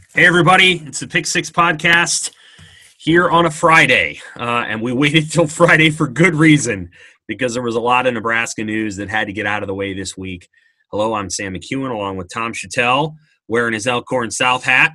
Hey, everybody. It's the Pick Six podcast here on a Friday. And we waited till Friday for good reason because there was a lot of Nebraska news that had to get out of the way this week. Hello, I'm Sam McEwen along with Tom Chattel wearing his Elkhorn South hat.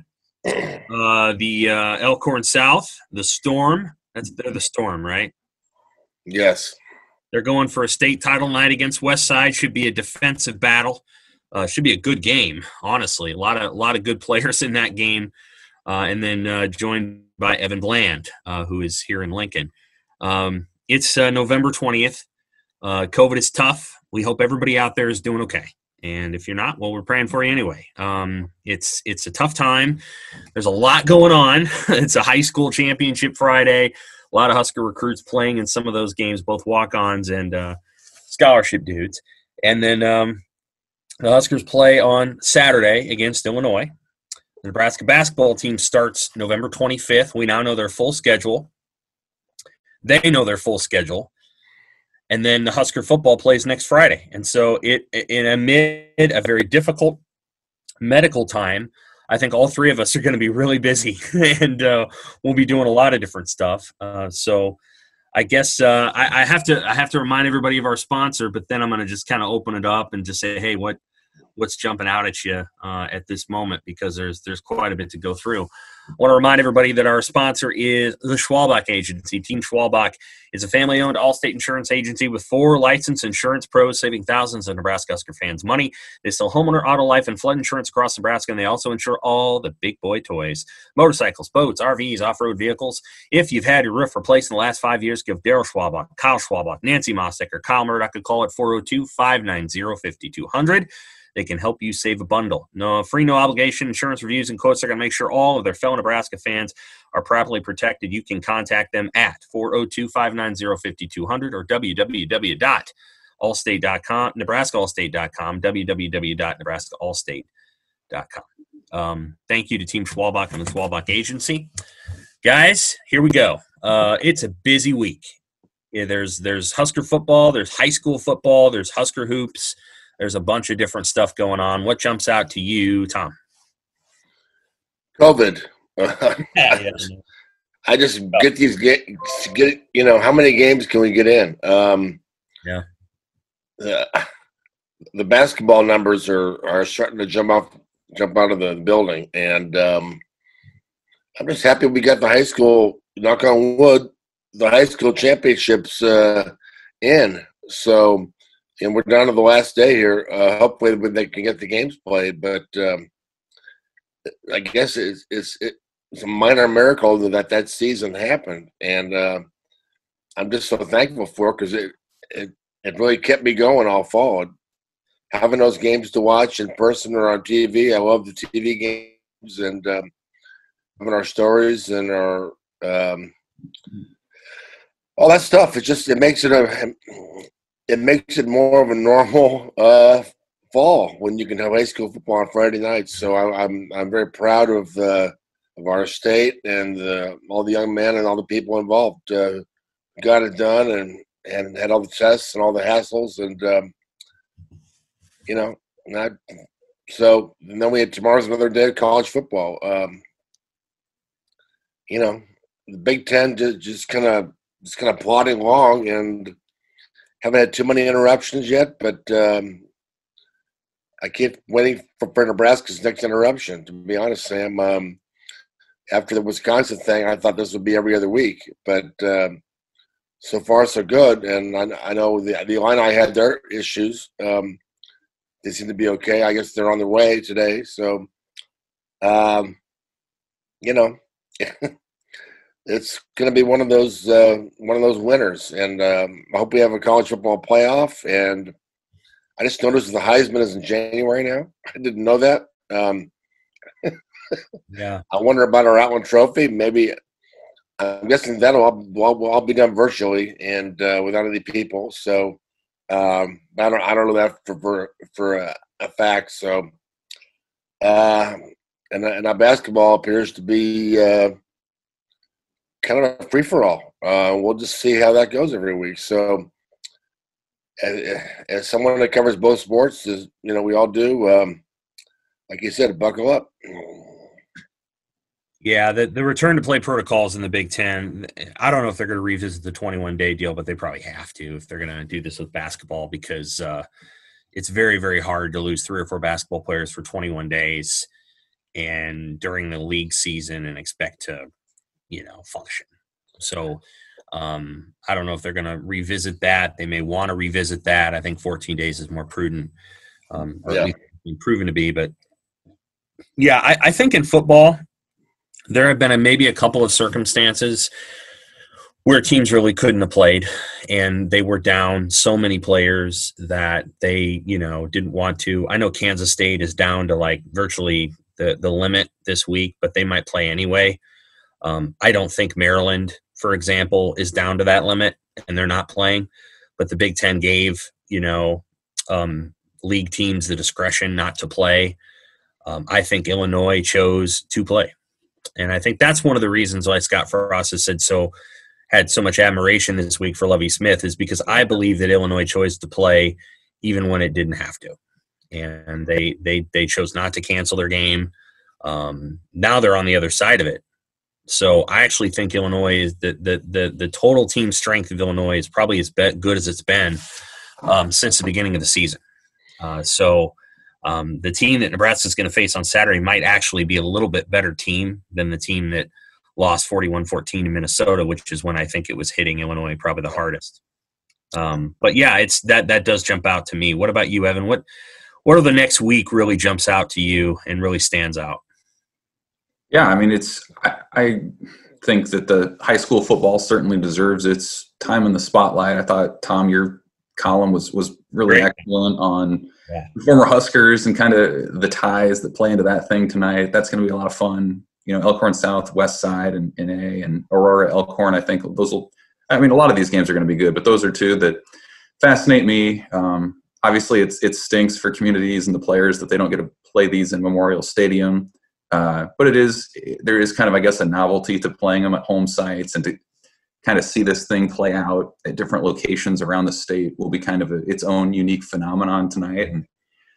The Elkhorn South, the Storm, they're the Storm, right? Yes. They're going for a state title night against West Side. Should be a defensive battle. Should be a good game, honestly. A lot of good players in that game, and then joined by Evan Bland, who is here in Lincoln. It's November 20th. COVID is tough. We hope everybody out there is doing okay. And if you're not, well, we're praying for you anyway. It's a tough time. There's a lot going on. It's a high school championship Friday. A lot of Husker recruits playing in some of those games, both walk-ons and scholarship dudes. And then the Huskers play on Saturday against Illinois. The Nebraska basketball team starts November 25th. We now know their full schedule. They know their full schedule. And then the Husker football plays next Friday. And so amid a very difficult medical time, I think all three of us are going to be really busy, and we'll be doing a lot of different stuff. So I guess I have to remind everybody of our sponsor, but then I'm going to just kind of open it up and just say, hey, what's jumping out at you at this moment, because there's quite a bit to go through. I want to remind everybody that our sponsor is the Schwalbach Agency. Team Schwalbach is a family-owned all-state insurance agency with 4 licensed insurance pros, saving thousands of Nebraska Husker fans money. They sell homeowner, auto, life, and flood insurance across Nebraska, and they also insure all the big boy toys: motorcycles, boats, RVs, off-road vehicles. If you've had your roof replaced in the last 5 years, give Daryl Schwalbach, Kyle Schwalbach, Nancy Mossick, or Kyle Murdoch a call at 402-590-5200. They can help you save a bundle. No free, no obligation insurance reviews and quotes are going to make sure all of their fellow Nebraska fans are properly protected. You can contact them at 402-590-5200 or www.allstate.com, nebraskaallstate.com, www.nebraskaallstate.com. Thank you to Team Schwalbach and the Schwalbach Agency. Guys, here we go. It's a busy week. Yeah, there's Husker football, there's high school football, there's Husker hoops. There's a bunch of different stuff going on. What jumps out to you, Tom? COVID. Yeah. I just get these how many games can we get in? Yeah. The basketball numbers are starting to jump out of the building, and I'm just happy we got the high school, knock on wood, the high school championships in. So. And we're down to the last day here. Hopefully, they can get the games played. But I guess it's a minor miracle that season happened, and I'm just so thankful for it, because it really kept me going all fall. Having those games to watch in person or on TV, I love the TV games, and having our stories and our all that stuff. It makes it more of a normal fall when you can have high school football on Friday nights. So I'm very proud of our state and all the young men and all the people involved. Got it done and had all the tests and all the hassles, and So and then tomorrow's another day of college football. The Big Ten just kind of plodding along, and haven't had too many interruptions yet, but I keep waiting for Nebraska's next interruption, to be honest, Sam. After the Wisconsin thing, I thought this would be every other week, but so far so good. And I know the Illini had their issues. They seem to be okay. I guess they're on their way today. So, it's going to be one of those winners, and I hope we have a college football playoff. And I just noticed the Heisman is in January now. I didn't know that. Yeah. I wonder about our Outland Trophy. Maybe I'm guessing that'll all be done virtually and without any people. So I don't know that for a fact. So and our basketball appears to be kind of a free-for-all. We'll just see how that goes every week. So as someone that covers both sports, we all do, like you said, buckle up. Yeah, the return to play protocols in the Big Ten, I don't know if they're going to revisit the 21-day deal, but they probably have to if they're going to do this with basketball because it's very, very hard to lose 3 or 4 basketball players for 21 days and during the league season and expect to, function. So I don't know if they're going to revisit that. They may want to revisit that. I think 14 days is more prudent, or at least been proven to be. But, yeah, I think in football – there have been maybe a couple of circumstances where teams really couldn't have played, and they were down so many players that they, didn't want to. I know Kansas State is down to like virtually the limit this week, but they might play anyway. I don't think Maryland, for example, is down to that limit, and they're not playing. But the Big Ten gave, league teams the discretion not to play. I think Illinois chose to play. And I think that's one of the reasons why Scott Frost has had so much admiration this week for Lovie Smith is because I believe that Illinois chose to play even when it didn't have to. And they chose not to cancel their game. Now they're on the other side of it. So I actually think Illinois is the total team strength of Illinois is probably as good as it's been since the beginning of the season. The team that Nebraska is going to face on Saturday might actually be a little bit better team than the team that lost 41-14 to Minnesota, which is when I think it was hitting Illinois probably the hardest. But yeah, it's that does jump out to me. What about you, Evan? What are the next week really jumps out to you and really stands out? Yeah, I mean, I think that the high school football certainly deserves its time in the spotlight. I thought, Tom, your column was really excellent on former Huskers and kind of the ties that play into that thing tonight. That's going to be a lot of fun. Elkhorn South, West Side, and NA, and Aurora Elkhorn. I think a lot of these games are going to be good, but those are 2 that fascinate me. Obviously, it stinks for communities and the players that they don't get to play these in Memorial Stadium. But there is kind of, I guess, a novelty to playing them at home sites, and to kind of see this thing play out at different locations around the state will be kind of its own unique phenomenon tonight. And,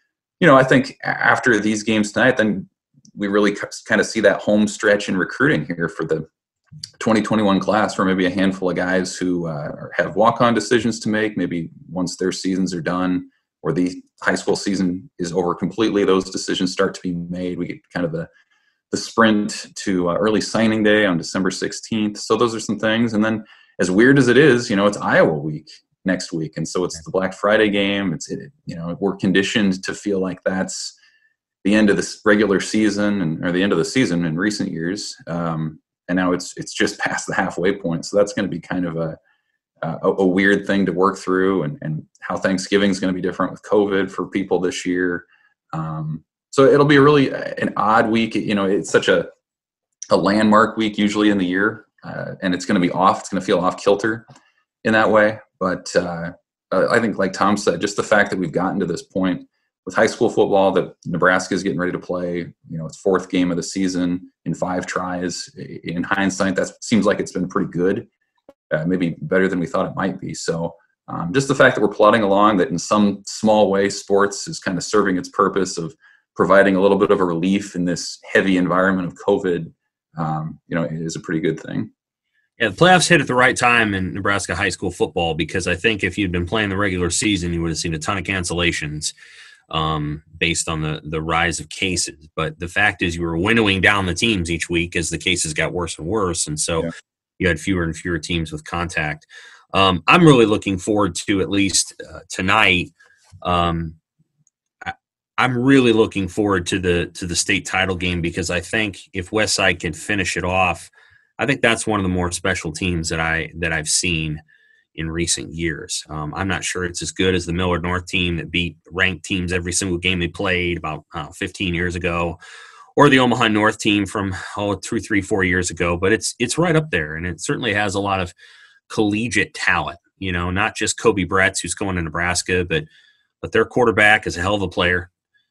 I think after these games tonight, then we really kind of see that home stretch in recruiting here for the 2021 class, where maybe a handful of guys who have walk-on decisions to make, maybe once their seasons are done or the high school season is over completely, those decisions start to be made. We get kind of the sprint to early signing day on December 16th. So those are some things. And then as weird as it is, it's Iowa week next week. And so it's the Black Friday game. We're conditioned to feel like that's the end of this regular season or the end of the season in recent years. And now it's just past the halfway point. So that's going to be kind of a weird thing to work through, and how Thanksgiving is going to be different with COVID for people this year. So it'll be really an odd week. It's such a landmark week usually in the year, and it's going to be off. It's going to feel off kilter in that way. But I think, like Tom said, just the fact that we've gotten to this point with high school football, that Nebraska is getting ready to play, its 4th game of the season in 5 tries. In hindsight, that seems like it's been pretty good, maybe better than we thought it might be. So just the fact that we're plodding along, that in some small way sports is kind of serving its purpose of providing a little bit of a relief in this heavy environment of COVID, it is a pretty good thing. Yeah, the playoffs hit at the right time in Nebraska high school football, because I think if you'd been playing the regular season, you would have seen a ton of cancellations based on the rise of cases. But the fact is, you were winnowing down the teams each week as the cases got worse and worse. And so you had fewer and fewer teams with contact. I'm really looking forward to, at least tonight, I'm really looking forward to the state title game, because I think if Westside can finish it off, I think that's one of the more special teams that I've seen in recent years. I'm not sure it's as good as the Millard North team that beat ranked teams every single game they played about 15 years ago, or the Omaha North team from 2, 3, 4 years ago. But it's right up there, and it certainly has a lot of collegiate talent. Not just Kobe Bretz, who's going to Nebraska, but their quarterback is a hell of a player.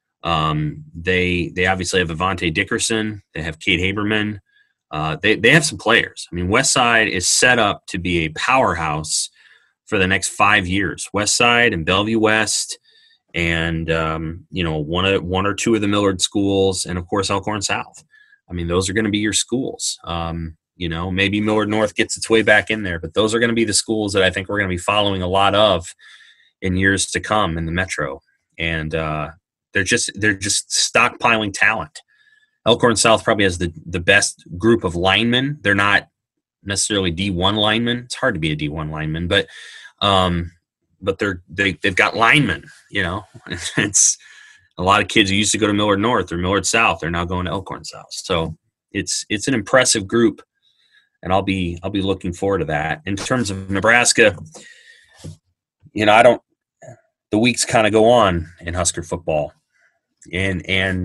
They obviously have Avante Dickerson. They have Cade Haberman. They have some players. I mean, Westside is set up to be a powerhouse for the next 5 years. Westside and Bellevue West, and one or two of the Millard schools, and of course Elkhorn South. I mean, those are going to be your schools. Maybe Millard North gets its way back in there, but those are going to be the schools that I think we're going to be following a lot of in years to come in the Metro. And they're just stockpiling talent. Elkhorn South probably has the best group of linemen. They're not necessarily D1 linemen. It's hard to be a D1 lineman, but they've got linemen. It's a lot of kids who used to go to Millard North or Millard South. They're now going to Elkhorn South. So it's an impressive group, and I'll be looking forward to that. In terms of Nebraska, the weeks kind of go on in Husker football, and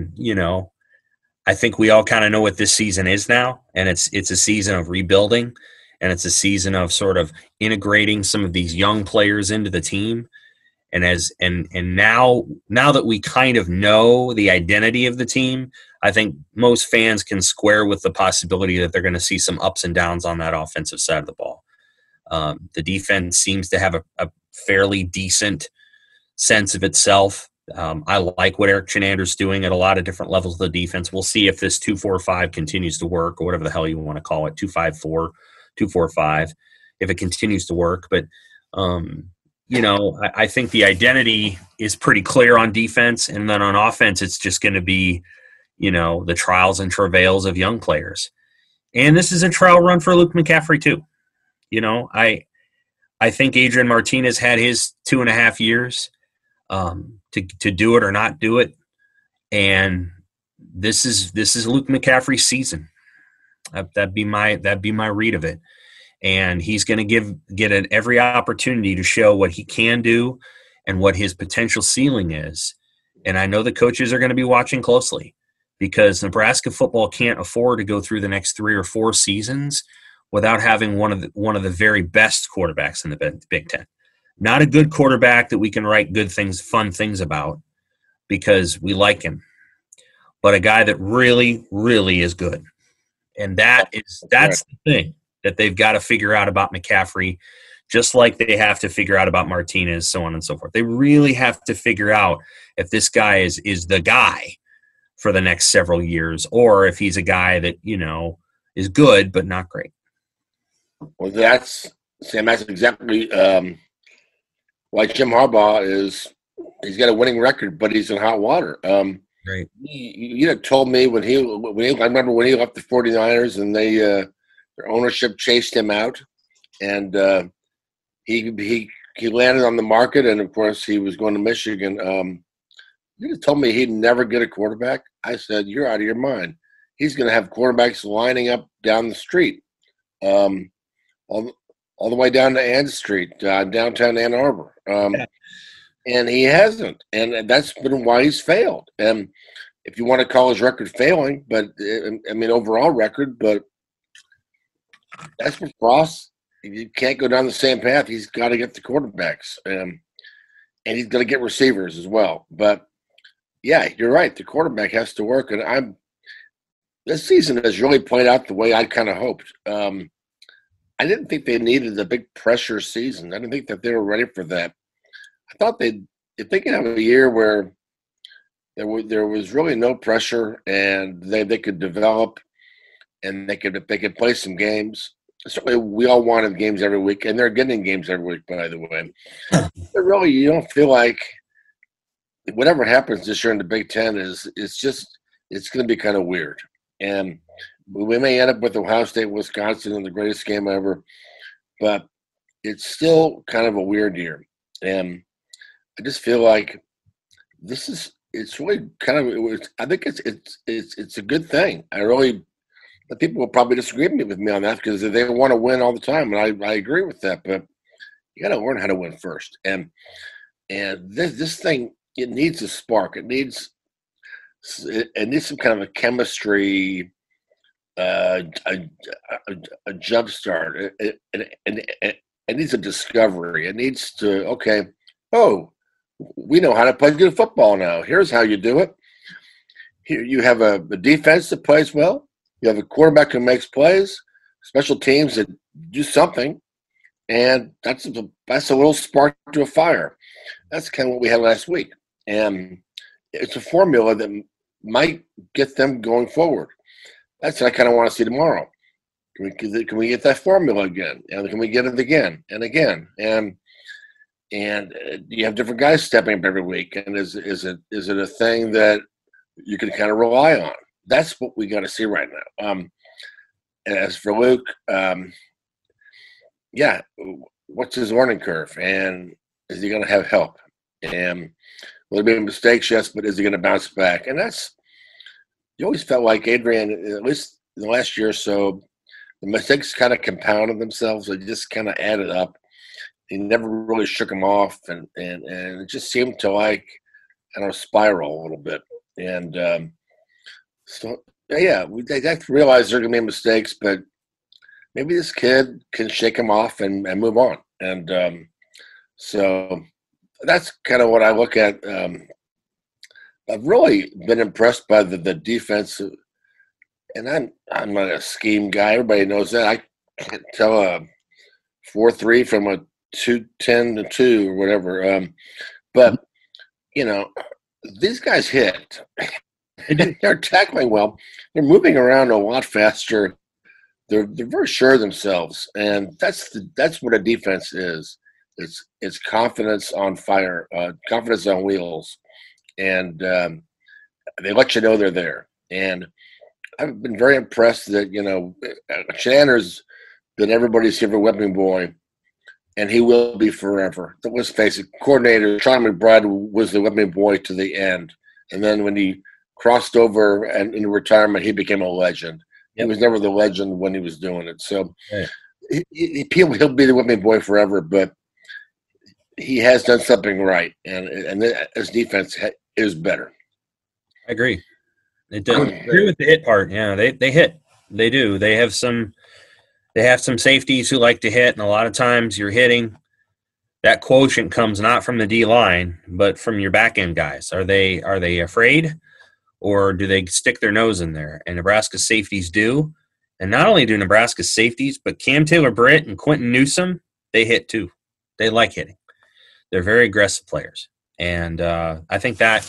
I think we all kind of know what this season is now, and it's a season of rebuilding, and it's a season of sort of integrating some of these young players into the team. And now that we kind of know the identity of the team, I think most fans can square with the possibility that they're going to see some ups and downs on that offensive side of the ball. The defense seems to have a fairly decent sense of itself. I like what Eric Chenander's doing at a lot of different levels of the defense. We'll see if this 2-4-5 continues to work, or whatever the hell you want to call it, 2-5-4, 2-4-5, if it continues to work. But I think the identity is pretty clear on defense, and then on offense, it's just going to be, the trials and travails of young players. And this is a trial run for Luke McCaffrey too. I think Adrian Martinez had his 2.5 years to do it or not do it, and this is Luke McCaffrey's season. That'd be my read of it. And he's going to get every opportunity to show what he can do and what his potential ceiling is. And I know the coaches are going to be watching closely, because Nebraska football can't afford to go through the next 3 or 4 seasons without having one of the very best quarterbacks in the Big Ten. Not a good quarterback that we can write good things, fun things about because we like him, but a guy that really, really is good. And that's the thing that they've got to figure out about McCaffrey, just like they have to figure out about Martinez, so on and so forth. They really have to figure out if this guy is the guy for the next several years, or if he's a guy that, is good but not great. Well, that's exactly why Jim Harbaugh he's got a winning record, but he's in hot water. Right. You told me when I remember when he left the 49ers and their ownership chased him out, and he landed on the market, and of course he was going to Michigan. You told me he'd never get a quarterback. I said, you're out of your mind. He's going to have quarterbacks lining up down the street, all the way down to Ann Street, downtown Ann Arbor. And he hasn't, and that's been why he's failed. And if you want to call his record failing, but overall record, but that's for Frost. You can't go down the same path. He's got to get the quarterbacks, and he's going to get receivers as well. But yeah, you're right. The quarterback has to work, and this season has really played out the way I kind of hoped. I didn't think they needed a big pressure season. I didn't think that they were ready for that. I thought if they could have a year where there was really no pressure and they could develop and they could play some games. Certainly, we all wanted games every week, and they're getting games every week, by the way. But really, you don't feel like whatever happens this year in the Big Ten it's going to be kind of weird. And we may end up with Ohio State, Wisconsin in the greatest game ever, but it's still kind of a weird year. And I just feel like it's really kind of, I think it's a good thing. People will probably disagree with me on that because they want to win all the time. And I agree with that, but you got to learn how to win first. And this thing, it needs a spark. It needs some kind of a chemistry, a jump start. It needs a discovery. It needs to, we know how to play good football now. Here's how you do it. Here you have a defense that plays well. You have a quarterback who makes plays, special teams that do something, and that's a little spark to a fire. That's kind of what we had last week. And it's a formula that might get them going forward. That's what I kind of want to see tomorrow. Can we get that formula again? And can we get it again and again? And you have different guys stepping up every week. And is it a thing that you can kind of rely on? That's what we got to see right now. As for Luke, what's his learning curve? And is he going to have help? And will there be mistakes? Yes, but is he going to bounce back? And you always felt like Adrian, at least in the last year or so, the mistakes kind of compounded themselves. They just kind of added up. He never really shook them off, and it just seemed to spiral a little bit. And they have to realize there are going to be mistakes, but maybe this kid can shake them off and move on. And so that's kind of what I look at. I've really been impressed by the defense, and I'm not a scheme guy. Everybody knows that. I can't tell a 4-3 from a 2-10-2 or whatever. But these guys hit. They're tackling well. They're moving around a lot faster. They're very sure of themselves, and that's what a defense is. It's confidence on fire, confidence on wheels, and they let you know they're there. And I've been very impressed that Chandler's been everybody's favorite weapon boy, and he will be forever. Let's face it, coordinator Sean McBride was the weapon boy to the end, and then when he crossed over and into retirement, he became a legend. He was never the legend when he was doing it. So he'll be the weapon boy forever, but he has done something right, and his defense is better. I agree. I agree with the hit part. Yeah, they hit. They do. They have some safeties who like to hit, and a lot of times you're hitting. That quotient comes not from the D line, but from your back end guys. Are they afraid, or do they stick their nose in there? And Nebraska safeties do. And not only do Nebraska safeties, but Cam Taylor-Britt and Quentin Newsome, they hit too. They like hitting. They're very aggressive players. And I think that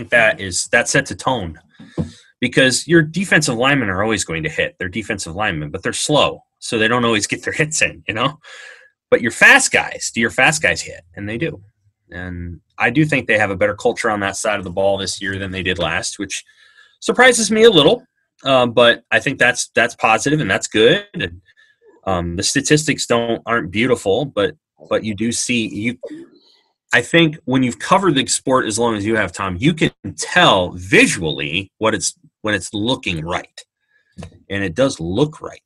sets a tone, because your defensive linemen are always going to hit. They're defensive linemen, but they're slow, so they don't always get their hits in, But your fast guys hit, and they do. And I do think they have a better culture on that side of the ball this year than they did last, which surprises me a little. But I think that's positive, and that's good. And the statistics aren't beautiful, but you do see I think when you've covered the sport as long as you have, Tom, you can tell visually when it's looking right, and it does look right.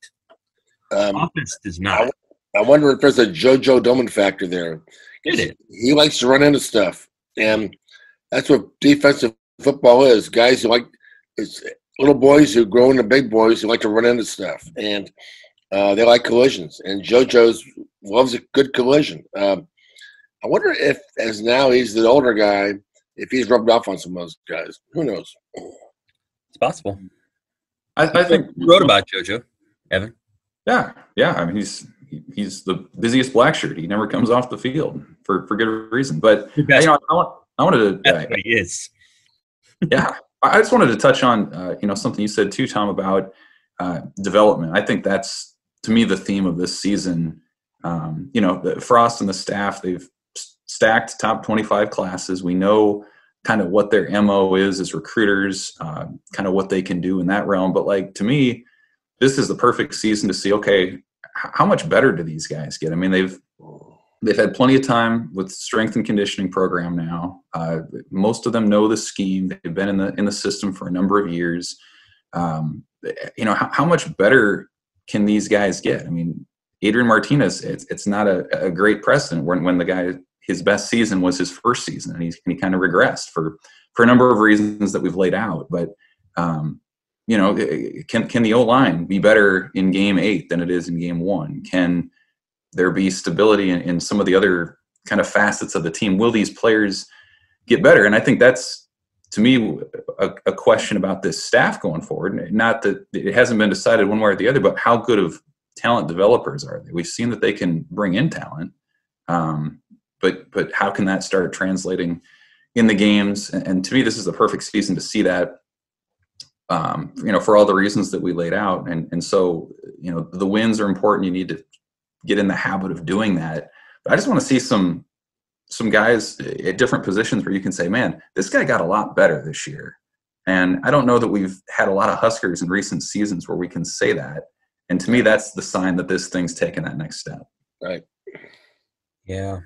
Offense does not. I wonder if there's a JoJo Domann factor there. He likes to run into stuff, and that's what defensive football is. Guys who it's little boys who grow into big boys who like to run into stuff, and they like collisions. And JoJo loves a good collision. I wonder if, as now he's the older guy, if he's rubbed off on some of those guys. Who knows? It's possible. I think you wrote about JoJo, Evan. Yeah. I mean, he's the busiest black shirt. He never comes off the field for good reason. But I wanted to. That's what he is. Yeah, I just wanted to touch on something you said too, Tom, about development. I think that's, to me, the theme of this season. Frost and the staff, they've stacked top 25 classes. We know kind of what their MO is as recruiters, kind of what they can do in that realm. But to me, this is the perfect season to see, okay, how much better do these guys get? I mean, they've had plenty of time with strength and conditioning program now. Most of them know the scheme. They've been in the system for a number of years. How much better can these guys get? I mean, Adrian Martinez, it's not a great precedent when the guy, his best season was his first season, and he kind of regressed for a number of reasons that we've laid out. But can the O-line be better in game 8 than it is in game 1? Can there be stability in some of the other kind of facets of the team? Will these players get better? And I think that's, to me, a question about this staff going forward. Not that it hasn't been decided one way or the other, but how good of talent developers are they? We've seen that they can bring in talent, but how can that start translating in the games? And to me, this is the perfect season to see that. for all the reasons that we laid out. And so, the wins are important. You need to get in the habit of doing that. But I just want to see some guys at different positions where you can say, man, this guy got a lot better this year. And I don't know that we've had a lot of Huskers in recent seasons where we can say that. And to me, that's the sign that this thing's taken that next step. Right. Yeah.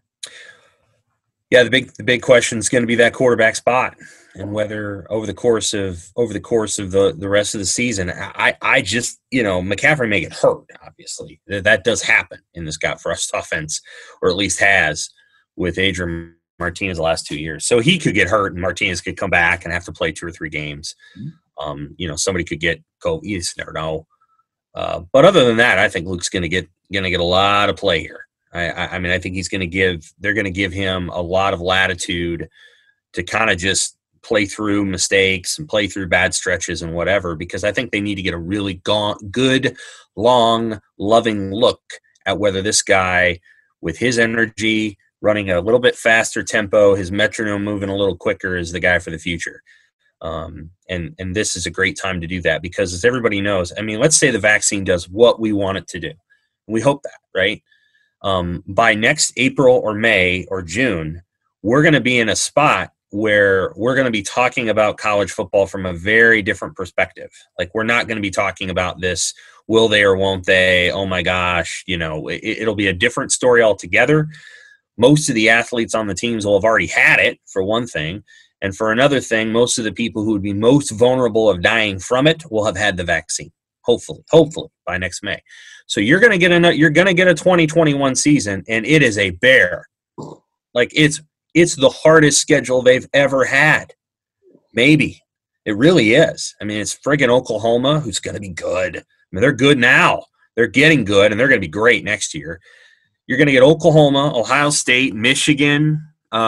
Yeah, the big question is going to be that quarterback spot, and whether over the course of the rest of the season, I just, McCaffrey may get hurt. Obviously, that does happen in this Scott Frost offense, or at least has with Adrian Martinez the last 2 years. So he could get hurt, and Martinez could come back and have to play 2 or 3 games. Somebody could go. You just never know. But other than that, I think Luke's going to get a lot of play here. I mean, I think they're going to give him a lot of latitude to kind of just play through mistakes and play through bad stretches and whatever, because I think they need to get a really good, long, loving look at whether this guy, with his energy, running a little bit faster tempo, his metronome moving a little quicker, is the guy for the future. And this is a great time to do that, because as everybody knows, I mean, let's say the vaccine does what we want it to do. We hope that, right? By next April or May or June, we're going to be in a spot where we're going to be talking about college football from a very different perspective. Like, we're not going to be talking about this, will they or won't they? Oh my gosh, it'll be a different story altogether. Most of the athletes on the teams will have already had it, for one thing. And for another thing, most of the people who would be most vulnerable of dying from it will have had the vaccine. Hopefully by next May. So you're going to get a 2021 season, and it is a bear. Like, it's the hardest schedule they've ever had. Maybe. It really is. I mean, it's friggin' Oklahoma, who's going to be good. I mean, they're good now. They're getting good, and they're going to be great next year. You're going to get Oklahoma, Ohio State, Michigan.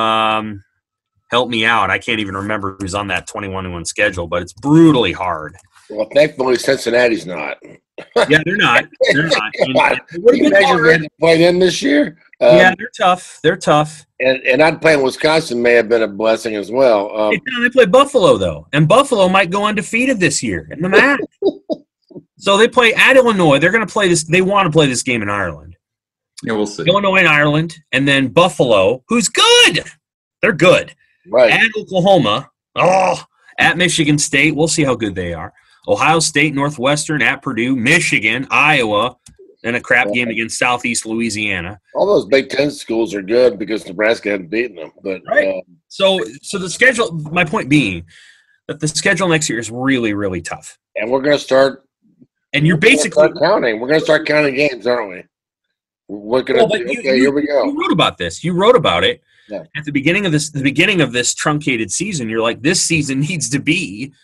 Help me out. I can't even remember who's on that 21-1 schedule, but it's brutally hard. Well, thankfully, Cincinnati's not. Yeah, they're not. They're not. Can you imagine we had to play them this year? Yeah, they're tough. They're tough. And not playing Wisconsin may have been a blessing as well. They play Buffalo, though. And Buffalo might go undefeated this year in the MAC. So they play at Illinois. They're going to play this. They want to play this game in Ireland. Yeah, we'll see. Illinois and Ireland. And then Buffalo, who's good. They're good. Right. At Oklahoma. At Michigan State. We'll see how good they are. Ohio State, Northwestern, at Purdue, Michigan, Iowa, and a crap game against Southeast Louisiana. All those Big Ten schools are good because Nebraska hadn't beaten them. But right. So the schedule. My point being that the schedule next year is really, really tough. And we're going to start. And you're basically counting. We're going to start counting games, aren't we? We're going to. Okay, here we go. You wrote about this. You wrote about it yeah. At the beginning of this truncated season. You're like, this season needs to be.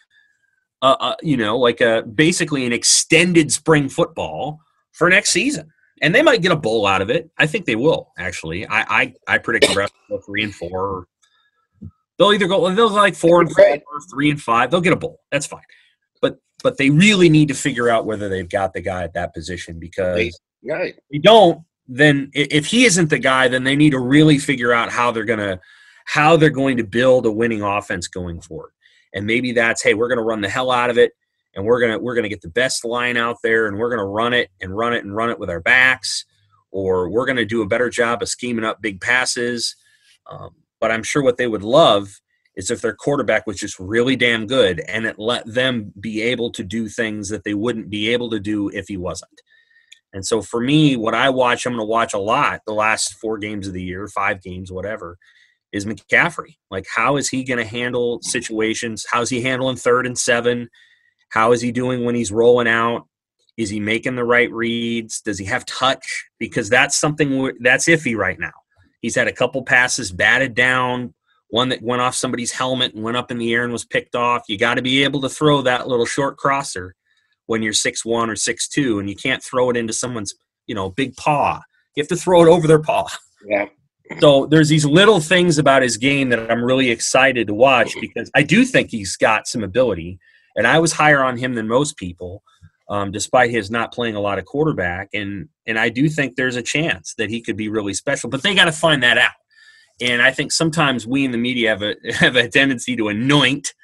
Basically an extended spring football for next season, and they might get a bowl out of it. I think they will. Actually, I predict Nebraska will go 3-4. They'll either go 4-4, 3-5. They'll get a bowl. That's fine. But they really need to figure out whether they've got the guy at that position, because if they don't, then if he isn't the guy, then they need to really figure out how they're going to build a winning offense going forward. And maybe that's, hey, we're going to run the hell out of it, and we're going to get the best line out there, and we're going to run it with our backs, or we're going to do a better job of scheming up big passes. But I'm sure what they would love is if their quarterback was just really damn good, and it let them be able to do things that they wouldn't be able to do if he wasn't. And so for me, what I'm going to watch a lot the last 4 games of the year, 5 games, whatever, is McCaffrey. Like, how is he going to handle situations? How's he handling 3rd and 7? How is he doing when he's rolling out? Is he making the right reads? Does he have touch? Because that's something that's iffy right now. He's had a couple passes batted down, one that went off somebody's helmet and went up in the air and was picked off. You got to be able to throw that little short crosser when you're 6'1" or 6'2", and you can't throw it into someone's, big paw. You have to throw it over their paw. Yeah. So there's these little things about his game that I'm really excited to watch, because I do think he's got some ability, and I was higher on him than most people, despite his not playing a lot of quarterback. And I do think there's a chance that he could be really special, but they got to find that out. And I think sometimes we in the media have a tendency to anoint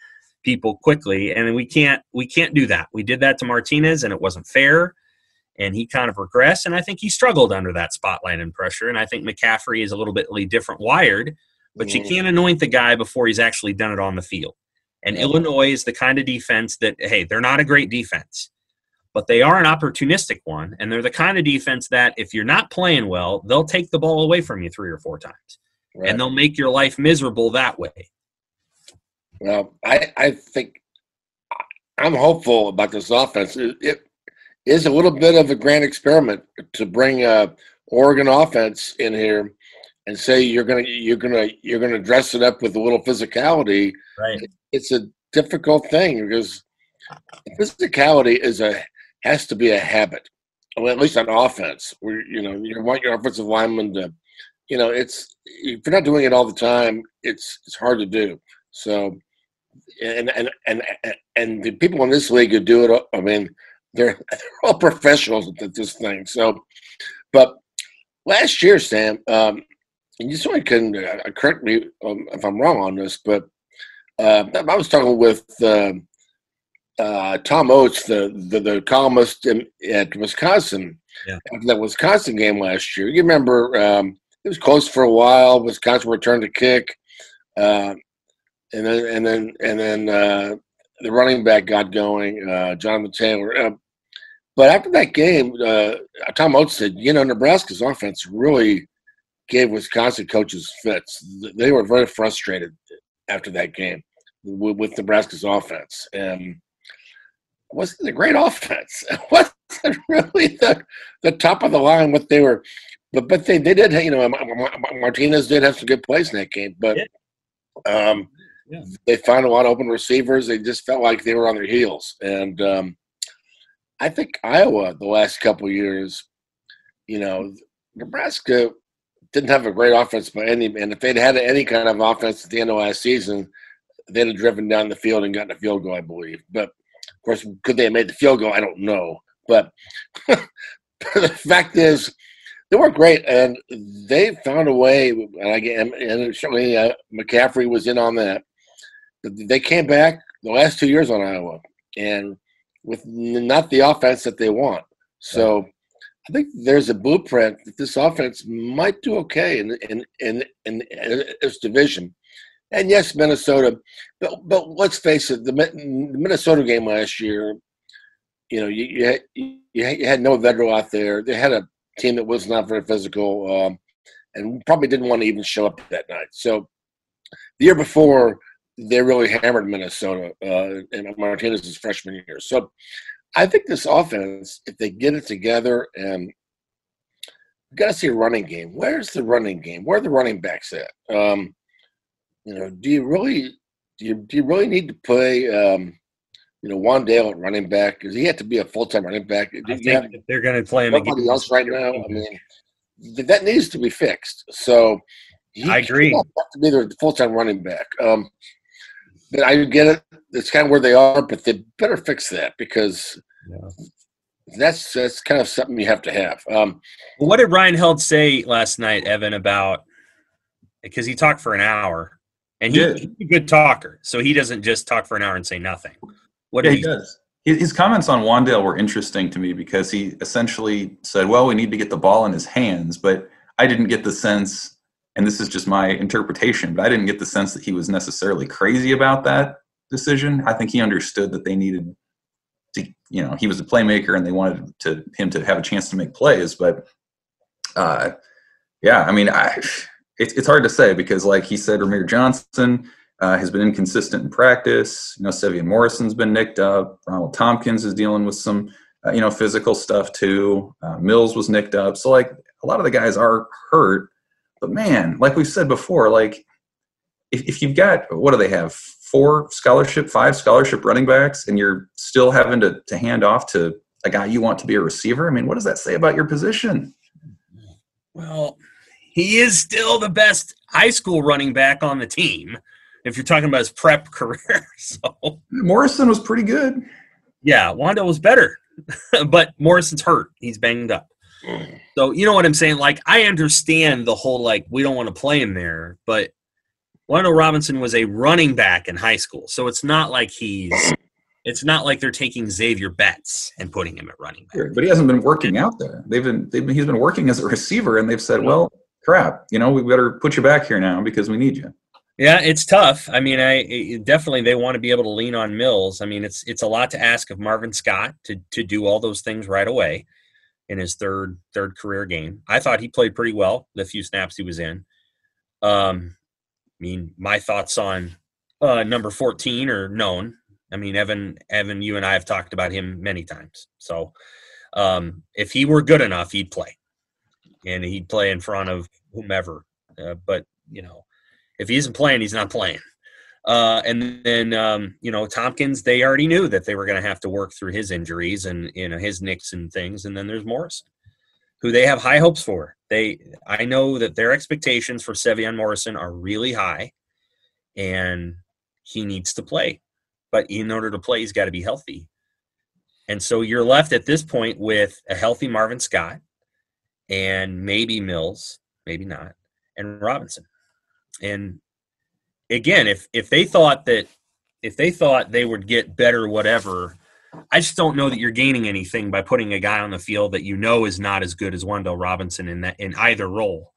people quickly, and we can't do that. We did that to Martinez, and it wasn't fair, and he kind of regressed, and I think he struggled under that spotlight and pressure, and I think McCaffrey is a little bit different wired, but you can't anoint the guy before he's actually done it on the field. And Illinois is the kind of defense that, hey, they're not a great defense, but they are an opportunistic one, and they're the kind of defense that if you're not playing well, they'll take the ball away from you 3 or 4 times, and they'll make your life miserable that way. Well, I think I'm hopeful about this offense. It is a little bit of a grand experiment to bring Oregon offense in here and say you're gonna dress it up with a little physicality. Right. It's a difficult thing because physicality has to be a habit, well, at least on offense. Where you want your offensive lineman to, if you're not doing it all the time, it's hard to do. So, and the people in this league who do it, I mean, they're all professionals at this thing. So, but last year, Sam, and you certainly can correct me if I'm wrong on this, but I was talking with Tom Oates, the columnist at Wisconsin, after that Wisconsin game last year. You remember it was close for a while. Wisconsin returned to kick, and then the running back got going, Jonathan Taylor. But after that game, Tom Oates said, Nebraska's offense really gave Wisconsin coaches fits. They were very frustrated after that game with Nebraska's offense. And it wasn't a great offense. It wasn't really the top of the line what they were. But they did, Martinez did have some good plays in that game. But they found a lot of open receivers. They just felt like they were on their heels. And I think Iowa the last couple of years, Nebraska didn't have a great offense by any, and if they'd had any kind of offense at the end of last season, they'd have driven down the field and gotten a field goal, I believe. But of course, could they have made the field goal? I don't know. But the fact is, they were great, and they found a way. And certainly McCaffrey was in on that. They came back the last 2 years on Iowa, and with not the offense that they want. So I think there's a blueprint that this offense might do okay in its division. And yes, Minnesota, but let's face it, the Minnesota game last year, you had no Vedro out there. They had a team that was not very physical, and probably didn't want to even show up that night. So the year before, they really hammered Minnesota in Martinez's freshman year. So I think this offense, if they get it together, and we've got to see a running game. Where's the running game? Where are the running backs at? Do you really need to play Wandale at running back? Because he had to be a full-time running back. I think they're going to play him against else right now. I mean, that needs to be fixed. So I agree. Have to be their full-time running back. But I get it. It's kind of where they are, but they better fix that because that's kind of something you have to have. What did Ryan Held say last night, Evan, about – because he talked for an hour, and he's a good talker, so he doesn't just talk for an hour and say nothing. He does. His comments on Wandale were interesting to me because he essentially said, well, we need to get the ball in his hands, but I didn't get the sense – and this is just my interpretation, but I didn't get the sense that he was necessarily crazy about that decision. I think he understood that they needed to, he was a playmaker and they wanted him to have a chance to make plays. But, it's hard to say because, like he said, Ramir Johnson has been inconsistent in practice. Sevian Morrison's been nicked up. Ronald Tompkins is dealing with some, physical stuff too. Mills was nicked up. So, like, a lot of the guys are hurt. But man, like we've said before, like if you've got, what do they have? 5 scholarship running backs, and you're still having to hand off to a guy you want to be a receiver. I mean, what does that say about your position? Well, he is still the best high school running back on the team, if you're talking about his prep career. So Morrison was pretty good. Yeah, Wandale was better, but Morrison's hurt. He's banged up. So you know what I'm saying? Like, I understand the whole, like, we don't want to play him there, but Wan'Dale Robinson was a running back in high school, so it's not like they're taking Xavier Betts and putting him at running back. But he hasn't been working out there. He's been working as a receiver, and they've said, well, crap, we better put you back here now because we need you. Yeah, it's tough. I mean, definitely they want to be able to lean on Mills. I mean, it's a lot to ask of Marvin Scott to do all those things right away in his third career game. I thought he played pretty well the few snaps he was in. I mean, my thoughts on number 14 are known. I mean, Evan, you and I have talked about him many times. So if he were good enough, he'd play. And he'd play in front of whomever. But, if he isn't playing, he's not playing. And then, Tompkins, they already knew that they were going to have to work through his injuries and, his nicks and things. And then there's Morrison, who they have high hopes for. I know that their expectations for Sevion Morrison are really high, and he needs to play. But in order to play, he's got to be healthy. And so you're left at this point with a healthy Marvin Scott and maybe Mills, maybe not, and Robinson. And again, if they thought they would get better, whatever, I just don't know that you're gaining anything by putting a guy on the field that is not as good as Wan'Dale Robinson in either role.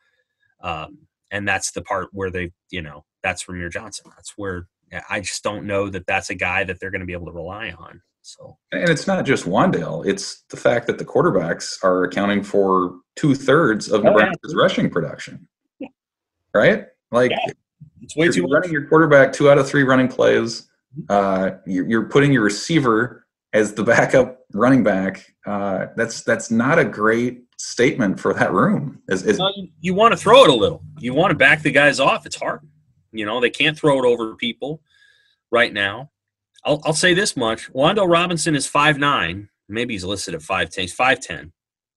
And that's the part where that's Rahmir Johnson. That's where I just don't know that that's a guy that they're going to be able to rely on. So, and it's not just Wan'Dale; it's the fact that the quarterbacks are accounting for 2/3 of Nebraska's rushing production. Yeah. Right? Like, it's way too running your quarterback 2 out of 3 running plays. You're putting your receiver as the backup running back. That's not a great statement for that room. You want to throw it a little. You want to back the guys off. It's hard. They can't throw it over people right now. I'll say this much. Wan'Dale Robinson is 5'9". Maybe he's listed at 5'10". He's 5'10".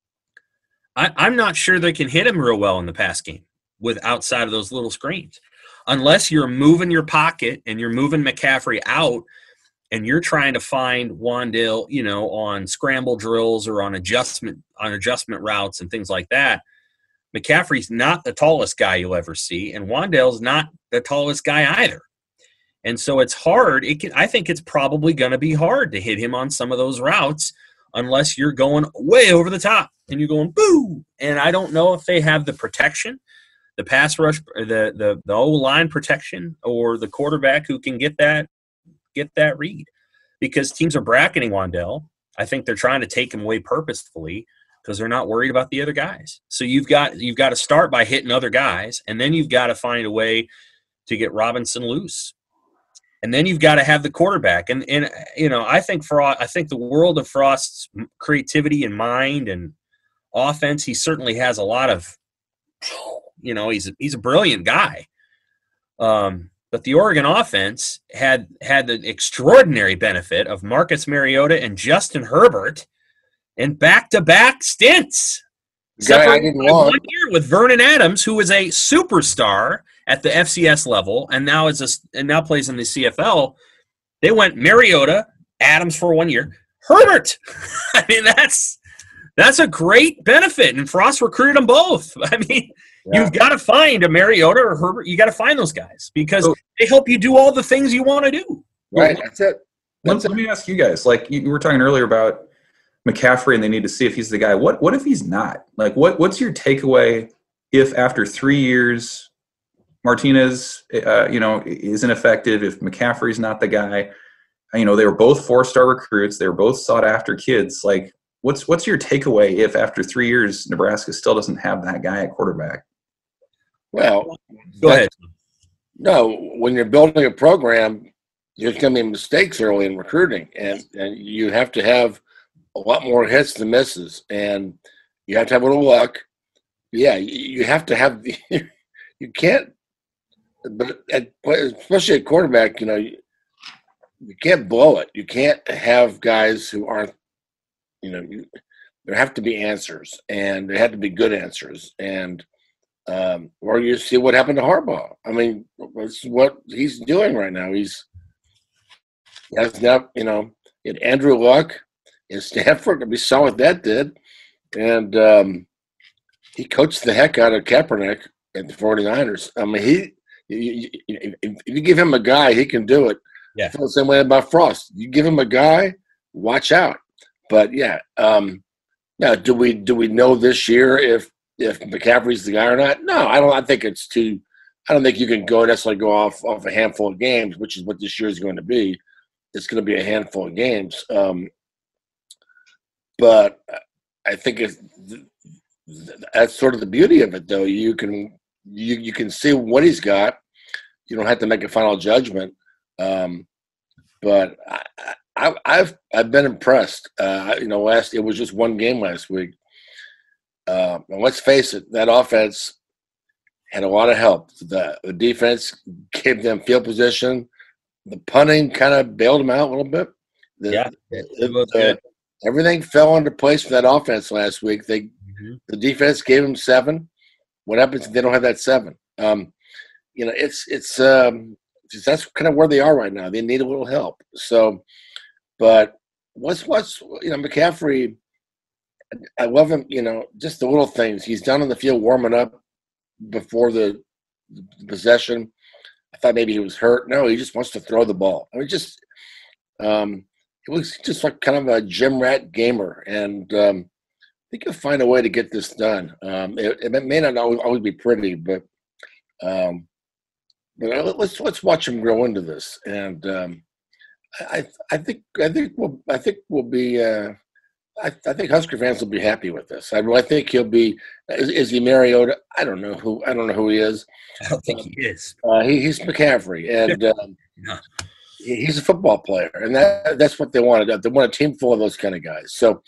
I'm not sure they can hit him real well in the pass game outside of those little screens. Unless you're moving your pocket and you're moving McCaffrey out and you're trying to find Wan'Dale, on scramble drills or on adjustment routes and things like that. McCaffrey's not the tallest guy you'll ever see, and Wan'Dale's not the tallest guy either. And so it's hard. I think it's probably going to be hard to hit him on some of those routes unless you're going way over the top and you're going boo. And I don't know if they have the protection, the pass rush, the O-line protection, or the quarterback who can get that read, because teams are bracketing Wan'Dale. I think they're trying to take him away purposefully because they're not worried about the other guys. So you've got to start by hitting other guys, and then you've got to find a way to get Robinson loose. And then you've got to have the quarterback. And I think the world of Frost's creativity and mind and offense, he certainly has a lot of, he's a brilliant guy. But the Oregon offense had the extraordinary benefit of Marcus Mariota and Justin Herbert in back-to-back stints. Separated by 1 year with Vernon Adams, who was a superstar at the FCS level and now plays in the CFL. They went Mariota, Adams for 1 year, Herbert. I mean, that's a great benefit, and Frost recruited them both. I mean, You've got to find a Mariota or Herbert. You got to find those guys because they help you do all the things you want to do. Right. That's it. Let me ask you guys. Like you were talking earlier about McCaffrey, and they need to see if he's the guy. What if he's not? Like, what's your takeaway if after 3 years Martinez, is ineffective? If McCaffrey's not the guy, they were both 4-star recruits. They were both sought after kids. Like, what's your takeaway if after 3 years Nebraska still doesn't have that guy at quarterback? Well, go ahead. No, when you're building a program, there's going to be mistakes early in recruiting, and you have to have a lot more hits than misses, and you have to have a little luck. Yeah, you have to have the – you can't – but especially at quarterback, you can't blow it. You can't have guys who aren't – there have to be answers, and they have to be good answers, and or you see what happened to Harbaugh. I mean, that's what he's doing right now. He has now, Andrew Luck in Stanford. We saw what that did. And he coached the heck out of Kaepernick at the 49ers. I mean, If you give him a guy, he can do it. Yeah. I feel the same way about Frost. You give him a guy, watch out. But yeah, do we know this year if McCaffrey's the guy or not? No, I don't. I think it's too. I don't think you can necessarily go off a handful of games, which is what this year is going to be. It's going to be a handful of games. But I think that's sort of the beauty of it, though. You can see what he's got. You don't have to make a final judgment. But I've been impressed. It was just one game last week. And let's face it, that offense had a lot of help. The defense gave them field position. The punting kind of bailed them out a little bit. Everything fell into place for that offense last week. The defense gave them 7. What happens if they don't have that 7? That's kind of where they are right now. They need a little help. So, but what's McCaffrey? I love him. Just the little things he's done on the field, warming up before the possession. I thought maybe he was hurt. No, he just wants to throw the ball. I mean, it looks just like kind of a gym rat gamer, and I think he'll find a way to get this done. It may not always be pretty, but let's watch him grow into this, and I think we'll be. I think Husker fans will be happy with this. I think he'll be. Is he Mariota? I don't know who he is. I don't think he is. He's McCaffrey, and he's a football player, and that's what they wanted. They want a team full of those kind of guys. So,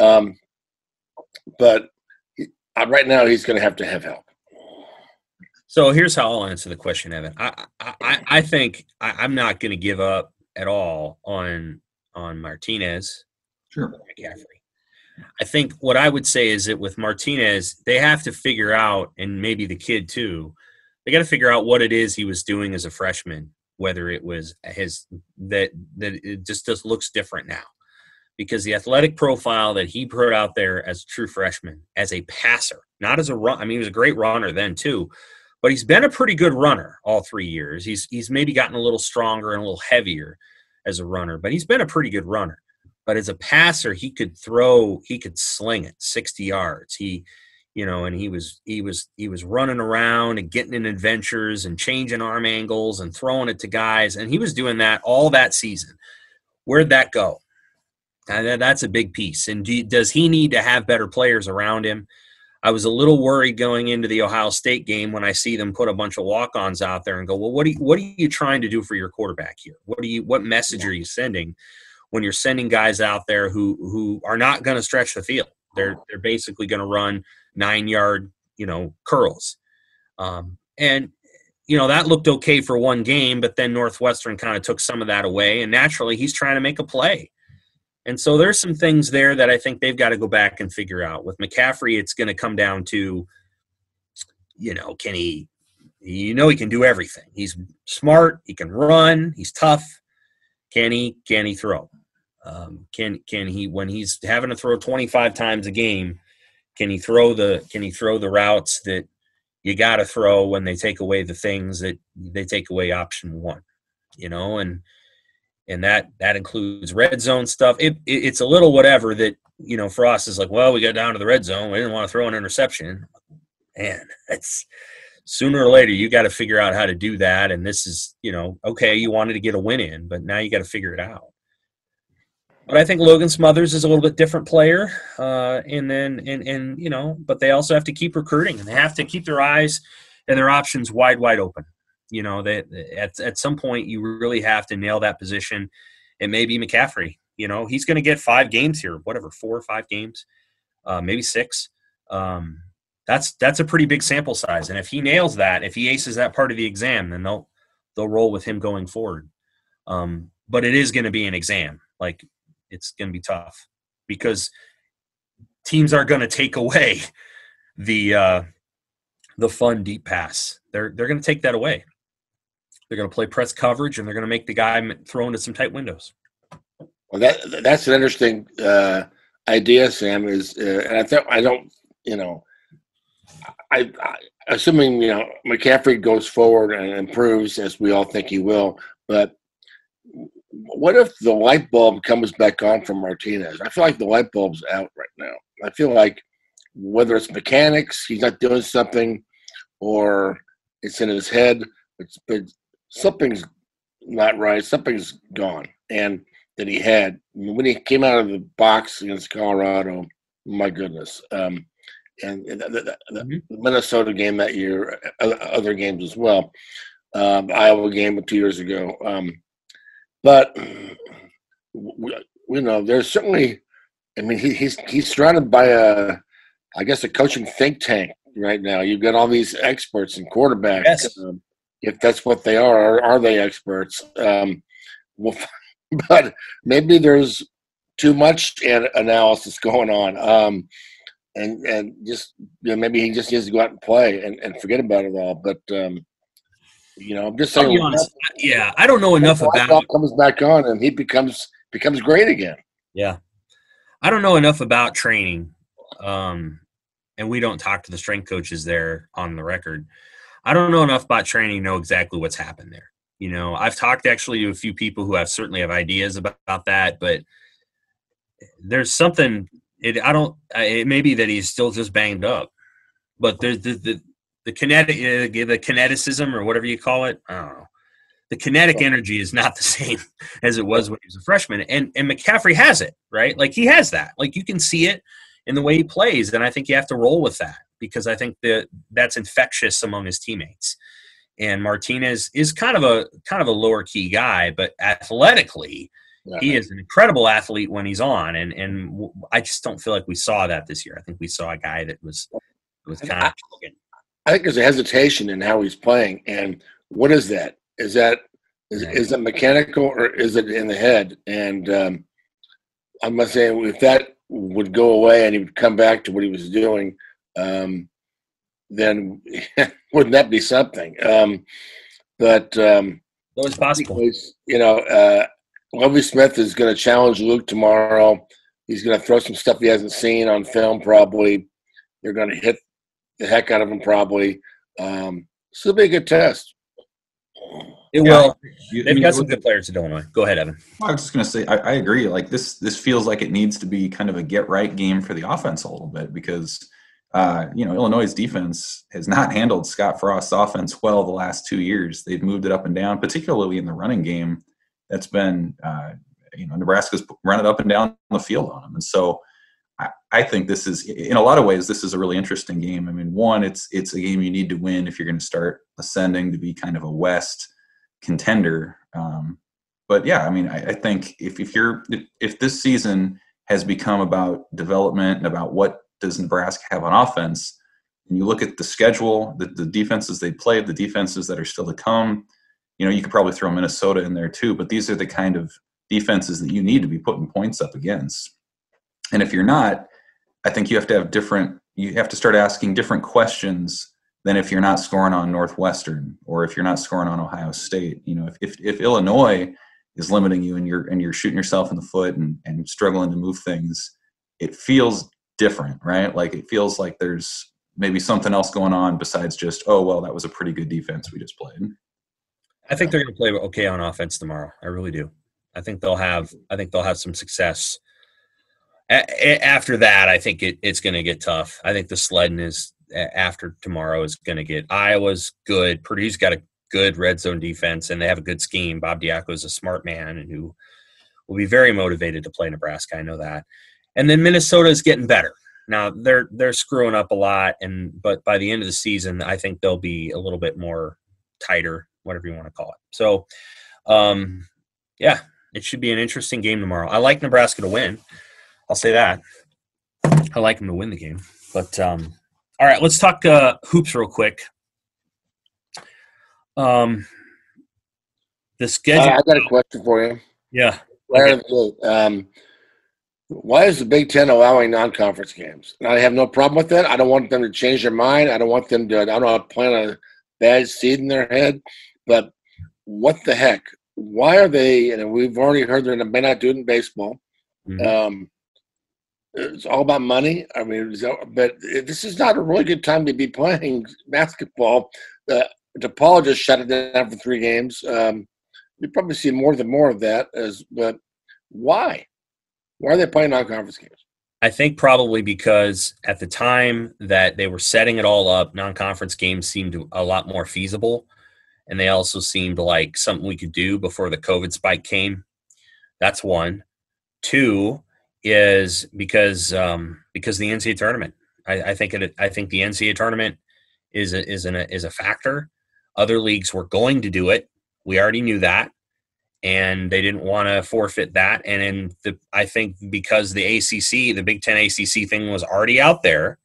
but right now he's going to have help. So here's how I'll answer the question, Evan. I think I'm not going to give up at all on Martinez. Sure. McCaffrey. I think what I would say is that with Martinez, they have to figure out, and maybe the kid too, they got to figure out what it is he was doing as a freshman, whether it was that it just looks different now. Because the athletic profile that he put out there as a true freshman, as a passer, not as a run. I mean, he was a great runner then too, but he's been a pretty good runner all 3 years. He's maybe gotten a little stronger and a little heavier as a runner, but he's been a pretty good runner. But as a passer, he could sling it 60 yards. And he was running around and getting in adventures and changing arm angles and throwing it to guys. And he was doing that all that season. Where'd that go? And that's a big piece. And does he need to have better players around him? I was a little worried going into the Ohio State game when I see them put a bunch of walk-ons out there and go, well, what are you trying to do for your quarterback here? What message are you sending when you're sending guys out there who are not going to stretch the field? They're basically going to run 9-yard, curls. And that looked okay for one game, but then Northwestern kind of took some of that away. And naturally, he's trying to make a play. And so there's some things there that I think they've got to go back and figure out. With McCaffrey, it's going to come down to, can he can do everything. He's smart. He can run. He's tough. Can he throw? Can he, when he's having to throw 25 times a game, can he throw the routes that you got to throw when they take away the things that they take away option 1, and that includes red zone stuff. It's a little whatever that, for us is like, well, we got down to the red zone. We didn't want to throw an interception. Man, that's sooner or later you got to figure out how to do that. And this is, okay, you wanted to get a win in, but now you got to figure it out. But I think Logan Smothers is a little bit different player. But they also have to keep recruiting, and they have to keep their eyes and their options wide open. At some point you really have to nail that position. It may be McCaffrey. He's going to get 5 games here, 4 or 5 games, maybe 6. That's a pretty big sample size. And if he nails that, if he aces that part of the exam, then they'll roll with him going forward. But it is going to be an exam. Like, it's going to be tough because teams are going to take away the fun deep pass. They're going to take that away. They're going to play press coverage, and they're going to make the guy throw into some tight windows. Well, that's an interesting idea, Sam. And I don't. assuming McCaffrey goes forward and improves as we all think he will, but what if the light bulb comes back on from Martinez? I feel like the light bulb's out right now. I feel like whether it's mechanics, he's not doing something, or it's in his head, but something's not right. Something's gone, and that he had when he came out of the box against Colorado. My goodness. And the Minnesota game that year, other games as well, Iowa game 2 years ago. But there's certainly. I mean, he's surrounded by a coaching think tank right now. You've got all these experts and quarterbacks. Yes. If that's what they are they experts? But maybe there's too much analysis going on. And just maybe he just needs to go out and play and forget about it all. But I'm just saying. I'll be honest. Yeah, I don't know enough about. Comes back on and he becomes great again. Yeah, I don't know enough about training, and we don't talk to the strength coaches there on the record. I don't know enough about training to know exactly what's happened there. I've talked actually to a few people who certainly have ideas about that, but there's something. It may be that he's still just banged up, but there's the kineticism or whatever you call it. I don't know. The kinetic energy is not the same as it was when he was a freshman, and McCaffrey has it, right? Like he has that. Like you can see it in the way he plays, and I think you have to roll with that because I think that's infectious among his teammates. And Martinez is kind of a lower key guy, but athletically. Yeah. He is an incredible athlete when he's on, and I just don't feel like we saw that this year. I think we saw a guy that was kind of. I think there's a hesitation in how he's playing, and what is that? Is it mechanical or is it in the head? And I'm not saying if that would go away and he would come back to what he was doing, then wouldn't that be something? But always possible. Lovie Smith is going to challenge Luke tomorrow. He's going to throw some stuff he hasn't seen on film probably. They're going to hit the heck out of him probably. So it'll be a good test. It will. They've got some good players at Illinois. Go ahead, Evan. I was just going to say, I agree. Like this feels like it needs to be kind of a get-right game for the offense a little bit because, Illinois' defense has not handled Scott Frost's offense well the last 2 years. They've moved it up and down, particularly in the running game. That's been, Nebraska's run it up and down the field on them. And so I think this is, in a lot of ways, this is a really interesting game. I mean, one, it's a game you need to win if you're going to start ascending to be kind of a West contender. But yeah, I mean, I think if this season has become about development and about what does Nebraska have on offense, and you look at the schedule, the defenses they played, the defenses that are still to come, you could probably throw Minnesota in there too, but these are the kind of defenses that you need to be putting points up against. And if you're not, I think you have to start asking different questions than if you're not scoring on Northwestern or if you're not scoring on Ohio State. If Illinois is limiting you and you're shooting yourself in the foot and struggling to move things, it feels different, right? Like it feels like there's maybe something else going on besides just, oh, well, that was a pretty good defense we just played. I think they're going to play okay on offense tomorrow. I really do. I think they'll have some success. After that, I think it's going to get tough. I think the sledding is after tomorrow is going to get. Iowa's good. Purdue's got a good red zone defense, and they have a good scheme. Bob Diaco is a smart man and who will be very motivated to play Nebraska. I know that. And then Minnesota is getting better. Now they're screwing up a lot, but by the end of the season, I think they'll be a little bit more tighter, whatever you want to call it. So, it should be an interesting game tomorrow. I like Nebraska to win. I'll say that. I like them to win the game. But, all right, let's talk hoops real quick. The schedule. I got a question for you. Yeah. Okay. Why is the Big Ten allowing non-conference games? And I have no problem with that. I don't want them to change their mind. I don't want them to – I don't want to plant a bad seed in their head. But what the heck? Why are they – and we've already heard they may not do it in baseball. Mm-hmm. It's all about money. I mean, but this is not a really good time to be playing basketball. DePaul just shut it down for 3 games. You probably see more of that. But why? Why are they playing non-conference games? I think probably because at the time that they were setting it all up, non-conference games seemed a lot more feasible, and they also seemed like something we could do before the COVID spike came. That's one. Two is because the NCAA tournament. I think the NCAA tournament is a factor. Other leagues were going to do it. We already knew that, and they didn't want to forfeit that. And I think because the ACC, the Big Ten ACC thing was already out there,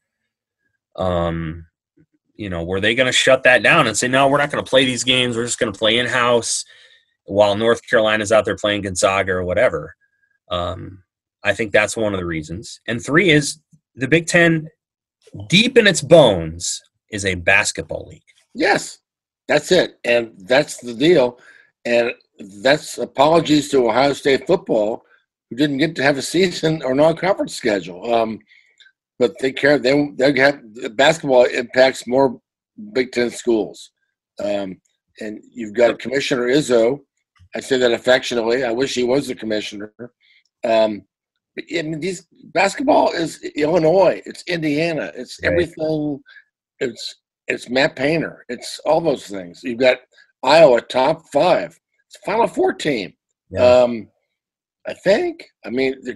were they going to shut that down and say, no, we're not going to play these games. We're just going to play in-house while North Carolina's out there playing Gonzaga or whatever. I think that's one of the reasons. And 3 is the Big Ten, deep in its bones, is a basketball league. Yes, that's it. And that's the deal. And that's apologies to Ohio State football, who didn't get to have a season or non-conference schedule. But they care. They have basketball impacts more Big Ten schools. And you've got Commissioner Izzo. I say that affectionately. I wish he was the commissioner. These basketball is Illinois. It's Indiana. It's everything. It's Matt Painter. It's all those things. You've got Iowa top 5. It's Final Four team. Yeah. I think. I mean, the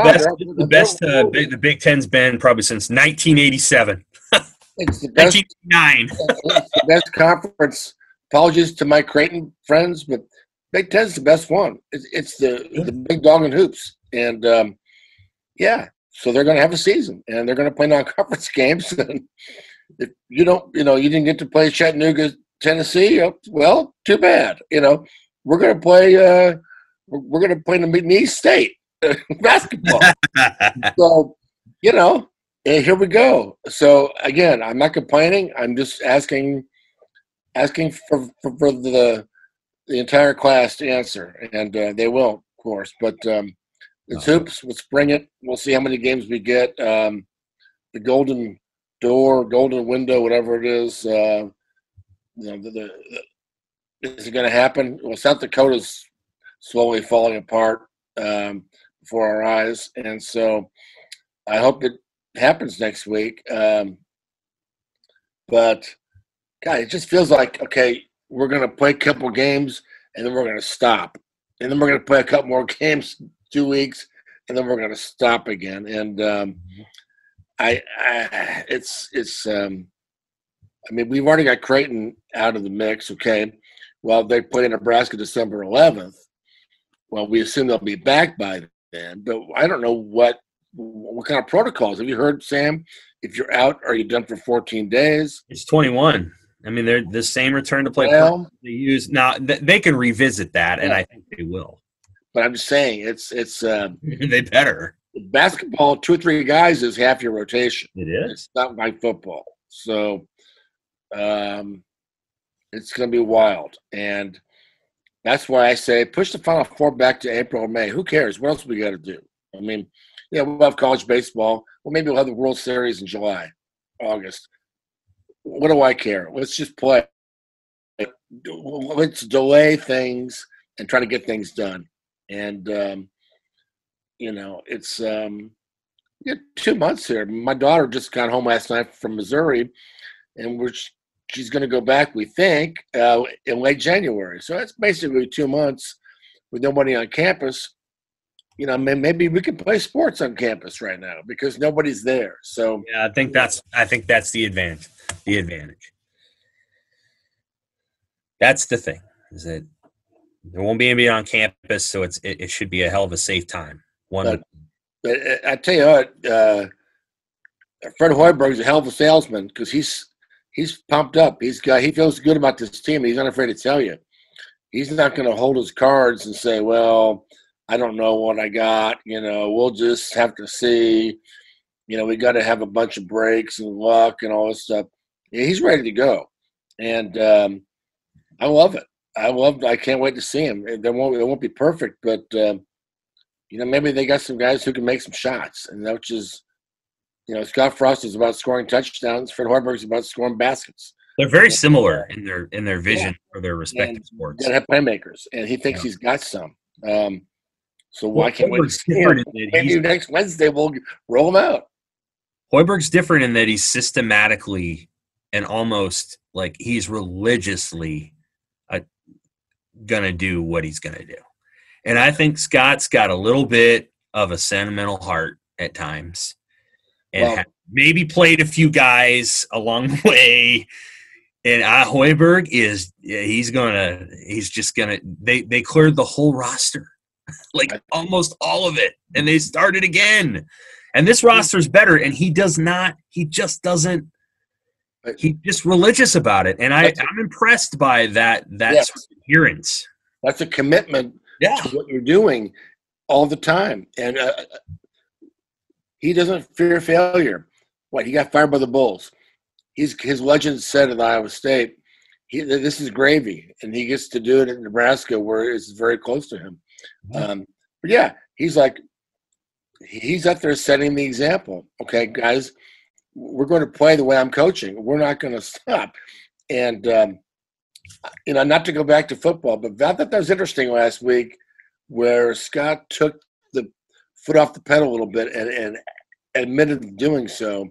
Big Ten's been probably since 1987. It's the best. 1989. It's the best conference. Apologies to my Creighton friends, but Big Ten's the best one. It's the big dog in hoops, and so they're going to have a season, and they're going to play non-conference games. And if you didn't get to play Chattanooga, Tennessee. Well, too bad. We're going to play. We're going to play in the East State basketball. So, here we go. So again, I'm not complaining. I'm just asking for the entire class to answer, and they will, of course. But it's hoops. Let's bring it. We'll see how many games we get. The golden door, golden window, whatever it is. Is it going to happen? Well, South Dakota's slowly falling apart before our eyes, and so I hope it happens next week. But God, it just feels like, okay, we're going to play a couple games and then we're going to stop, and then we're going to play a couple more games 2 weeks, and then we're going to stop again. And we've already got Creighton out of the mix. Okay, well, they play Nebraska December 11th. Well, we assume they'll be back by then, but I don't know what kind of protocols. Have you heard, Sam? If you're out, are you done for 14 days? It's 21. I mean, they're the same return to play. They use now. They can revisit that, and I think they will. But I'm just saying, it's they better. Basketball, 2 or 3 guys is half your rotation. It is. It's not like football, so it's going to be wild, and that's why I say push the Final Four back to April or May. Who cares? What else we got to do? I mean, we'll have college baseball. Well, maybe we'll have the World Series in July, August. What do I care? Let's just play. Let's delay things and try to get things done. And, it's 2 months here. My daughter just got home last night from Missouri, and she's going to go back, we think, in late January. So that's basically 2 months with nobody on campus. Maybe we can play sports on campus right now because nobody's there. So yeah, I think that's the advantage. The advantage. That's the thing, is that there won't be anybody on campus, so it should be a hell of a safe time. But I tell you what, Fred Hoiberg's a hell of a salesman because he's pumped up. He feels good about this team. He's not afraid to tell you. He's not going to hold his cards and say, well, I don't know what I got. We'll just have to see. We got to have a bunch of breaks and luck and all this stuff. Yeah, he's ready to go. And I love it. I can't wait to see him. It won't be perfect, but maybe they got some guys who can make some shots, and that which is, Scott Frost is about scoring touchdowns. Fred Hoiberg's about scoring baskets. They're very similar in their vision for their respective sports. They have playmakers, and he thinks he's got some. So why can't we? Maybe next Wednesday we'll roll him out. Hoiberg's different in that he's systematically and almost like he's religiously gonna do what he's gonna do. And I think Scott's got a little bit of a sentimental heart at times, and maybe played a few guys along the way. And Hoiberg they cleared the whole roster, like almost all of it, and they started again. And this roster's better, and he's just religious about it. And I'm impressed by that sort of adherence. That's a commitment to what you're doing all the time. And he doesn't fear failure. He got fired by the Bulls. His legend said at Iowa State, this is gravy, and he gets to do it in Nebraska where it's very close to him. He's up there setting the example. Okay, guys, we're going to play the way I'm coaching. We're not going to stop. And, not to go back to football, but I thought that was interesting last week where Scott took the foot off the pedal a little bit and admitted doing so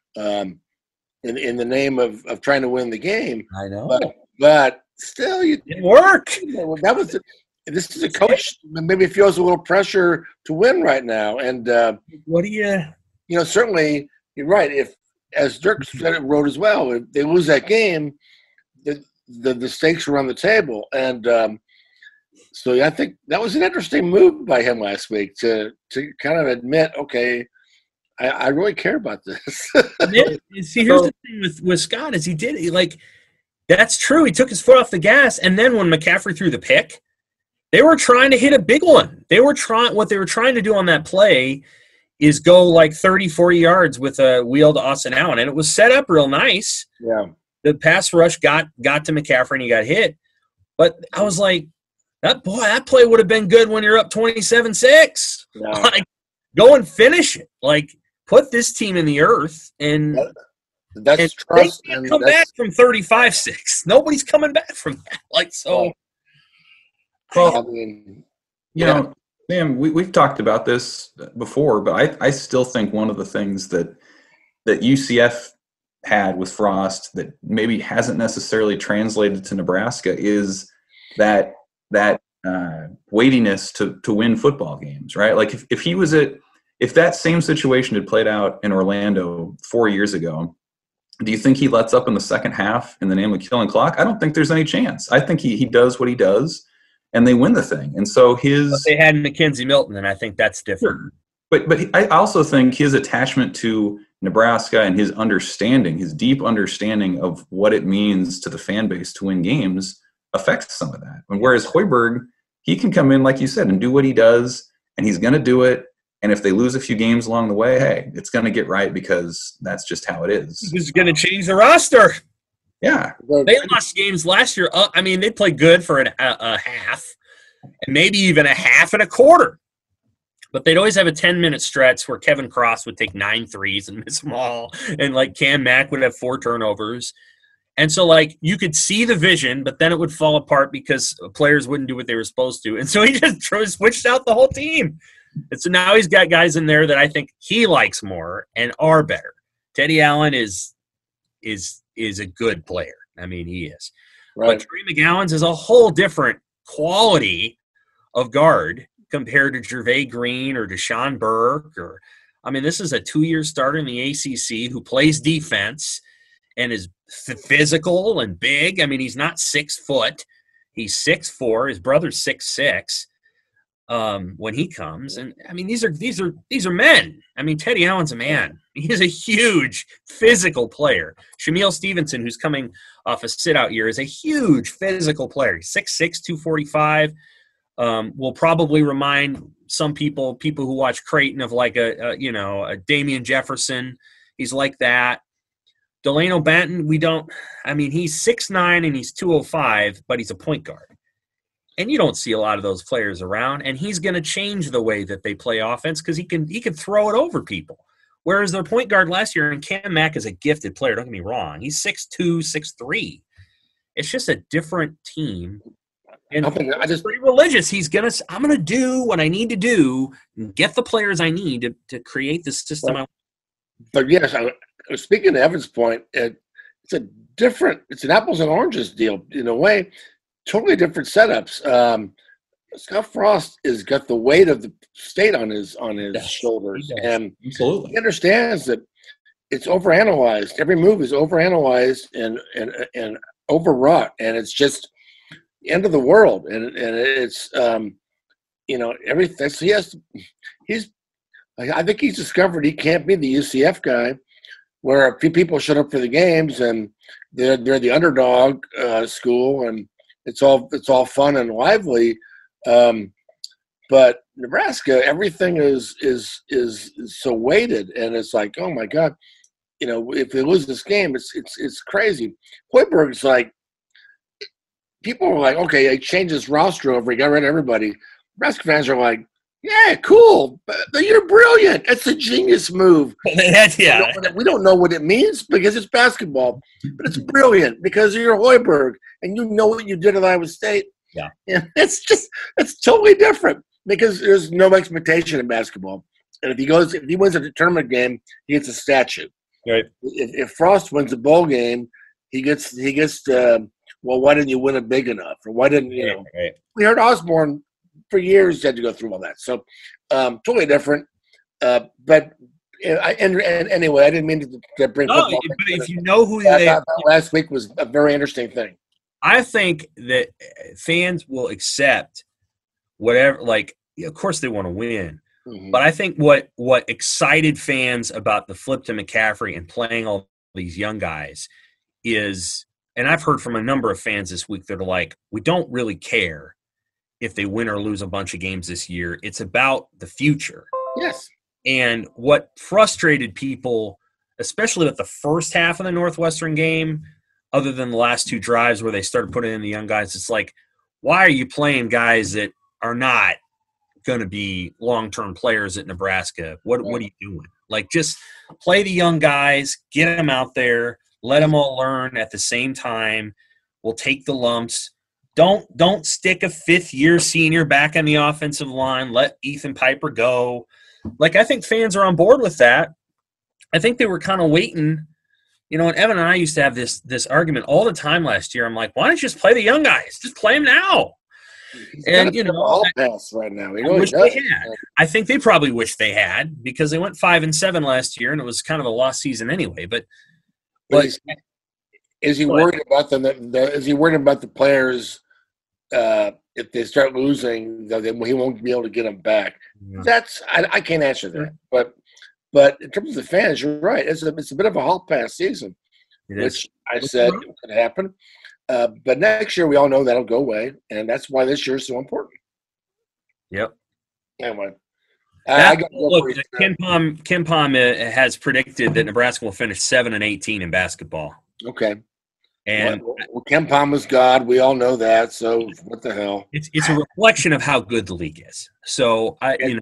in the name of trying to win the game. I know. But still, it didn't work. This is a coach maybe feels a little pressure to win right now. And what do you? Certainly you're right. If, as Dirk wrote as well, if they lose that game, the stakes are on the table. And so I think that was an interesting move by him last week to kind of admit, okay, I really care about this. See, here's the thing with Scott is that's true. He took his foot off the gas, and then when McCaffrey threw the pick, they were trying to hit a big one. What they were trying to do on that play is go like 30, 40 yards with a wheel to Austin Allen, and it was set up real nice. Yeah. The pass rush got to McCaffrey, and he got hit. But I was like, that play would have been good when you're up 27-6. Yeah. Go and finish it. Put this team in the earth, and that's trust. They can't come back from 35-6. Nobody's coming back from that. Well, Sam, we've talked about this before, but I still think one of the things that UCF had with Frost that maybe hasn't necessarily translated to Nebraska is that weightiness to win football games, right? Like if that same situation had played out in Orlando 4 years ago, do you think he lets up in the second half in the name of killing clock? I don't think there's any chance. I think he does what he does, and they win the thing. And so they had Mackenzie Milton, and I think that's different. But I also think his attachment to Nebraska and his deep understanding of what it means to the fan base to win games affects some of that. And whereas Hoiberg, he can come in, like you said, and do what he does, and he's going to do it. And if they lose a few games along the way, hey, it's going to get right because that's just how it is. He's going to change the roster. Yeah. They lost games last year. They played good for a half and maybe even a half and a quarter. But they'd always have a 10-minute stretch where Kevin Cross would take 9 threes and miss them all. And, Cam Mack would have 4 turnovers. And so, you could see the vision, but then it would fall apart because players wouldn't do what they were supposed to. And so he just switched out the whole team. And so now he's got guys in there that I think he likes more and are better. Teddy Allen is a good player. He is. Right. But Trey McGowan's is a whole different quality of guard compared to Gervais Green or Deshaun Burke. This is a 2-year starter in the ACC who plays defense and is physical and big. He's not 6 foot. He's 6'4". His brother's 6'6". When he comes, and these are men. Teddy Allen's a man. He's a huge physical player. Shamil Stevenson, who's coming off a sit-out year, is a huge physical player. 6'6", 245. Will probably remind some people who watch Creighton of a Damian Jefferson. He's like that. Delano Banton, he's 6'9" and he's 205, but he's a point guard. And you don't see a lot of those players around, and he's going to change the way that they play offense because he can throw it over people. Whereas their point guard last year, and Cam Mack is a gifted player, don't get me wrong. He's 6'2", 6'3". It's just a different team. And he's pretty religious. I'm gonna do what I need to do and get the players I need to create the system. But yes, speaking to Evan's point, it's an apples and oranges deal in a way. Totally different setups. Scott Frost has got the weight of the state on his shoulders, and absolutely he understands that it's overanalyzed. Every move is overanalyzed and overwrought, and it's just the end of the world. And it's everything. I think he's discovered he can't be the UCF guy, where a few people showed up for the games and they're the underdog school, and it's all fun and lively. But Nebraska, everything is so weighted, and it's like, oh my God, if they lose this game, it's crazy. Hoiberg's like, people are like, okay, he changed his roster over, he got rid of everybody. Nebraska fans are like, yeah, cool, you're brilliant. It's a genius move. Yeah. We don't know what it means because it's basketball, but it's brilliant because you're Hoiberg and you know what you did at Iowa State. Yeah. And it's totally different because there's no expectation in basketball. And if he wins a tournament game, he gets a statue. Right. If Frost wins a bowl game, he gets well, why didn't you win it big enough? Or why didn't Right. We heard Osborne for years had to go through all that. So totally different. But anyway, I didn't mean to bring football. But if you know who they are. Last week was a very interesting thing. I think that fans will accept whatever, like, of course they want to win. Mm-hmm. But I think what excited fans about the flip to McCaffrey and playing all these young guys is, and I've heard from a number of fans this week that are like, we don't really care if they win or lose a bunch of games this year. It's about the future. Yes. And what frustrated people, especially with the first half of the Northwestern game, other than the last two drives where they started putting in the young guys, it's like, why are you playing guys that are not going to be long-term players at Nebraska? What are you doing? Like, just play the young guys, get them out there, let them all learn at the same time. We'll take the lumps. Don't stick a fifth-year senior back on the offensive line. Let Ethan Piper go. Like, I think fans are on board with that. I think they were kind of waiting. And Evan and I used to have this argument all the time last year. I'm like, why don't you just play the young guys? Just play them now. All pass right now. I think they probably wish they had, because they went 5-7 last year, and it was kind of a lost season anyway. But is he worried about them? Is he worried about the players? If they start losing, he won't be able to get them back. Yeah. I can't answer that. But in terms of the fans, you're right. It's a bit of a hall pass season, which I said could happen. But next year, we all know that'll go away, and that's why this year is so important. Yep. Anyway, Ken Pom has predicted that Nebraska will finish 7-18 in basketball. Okay. And Ken Pom is God. We all know that. So what the hell? It's a reflection of how good the league is. So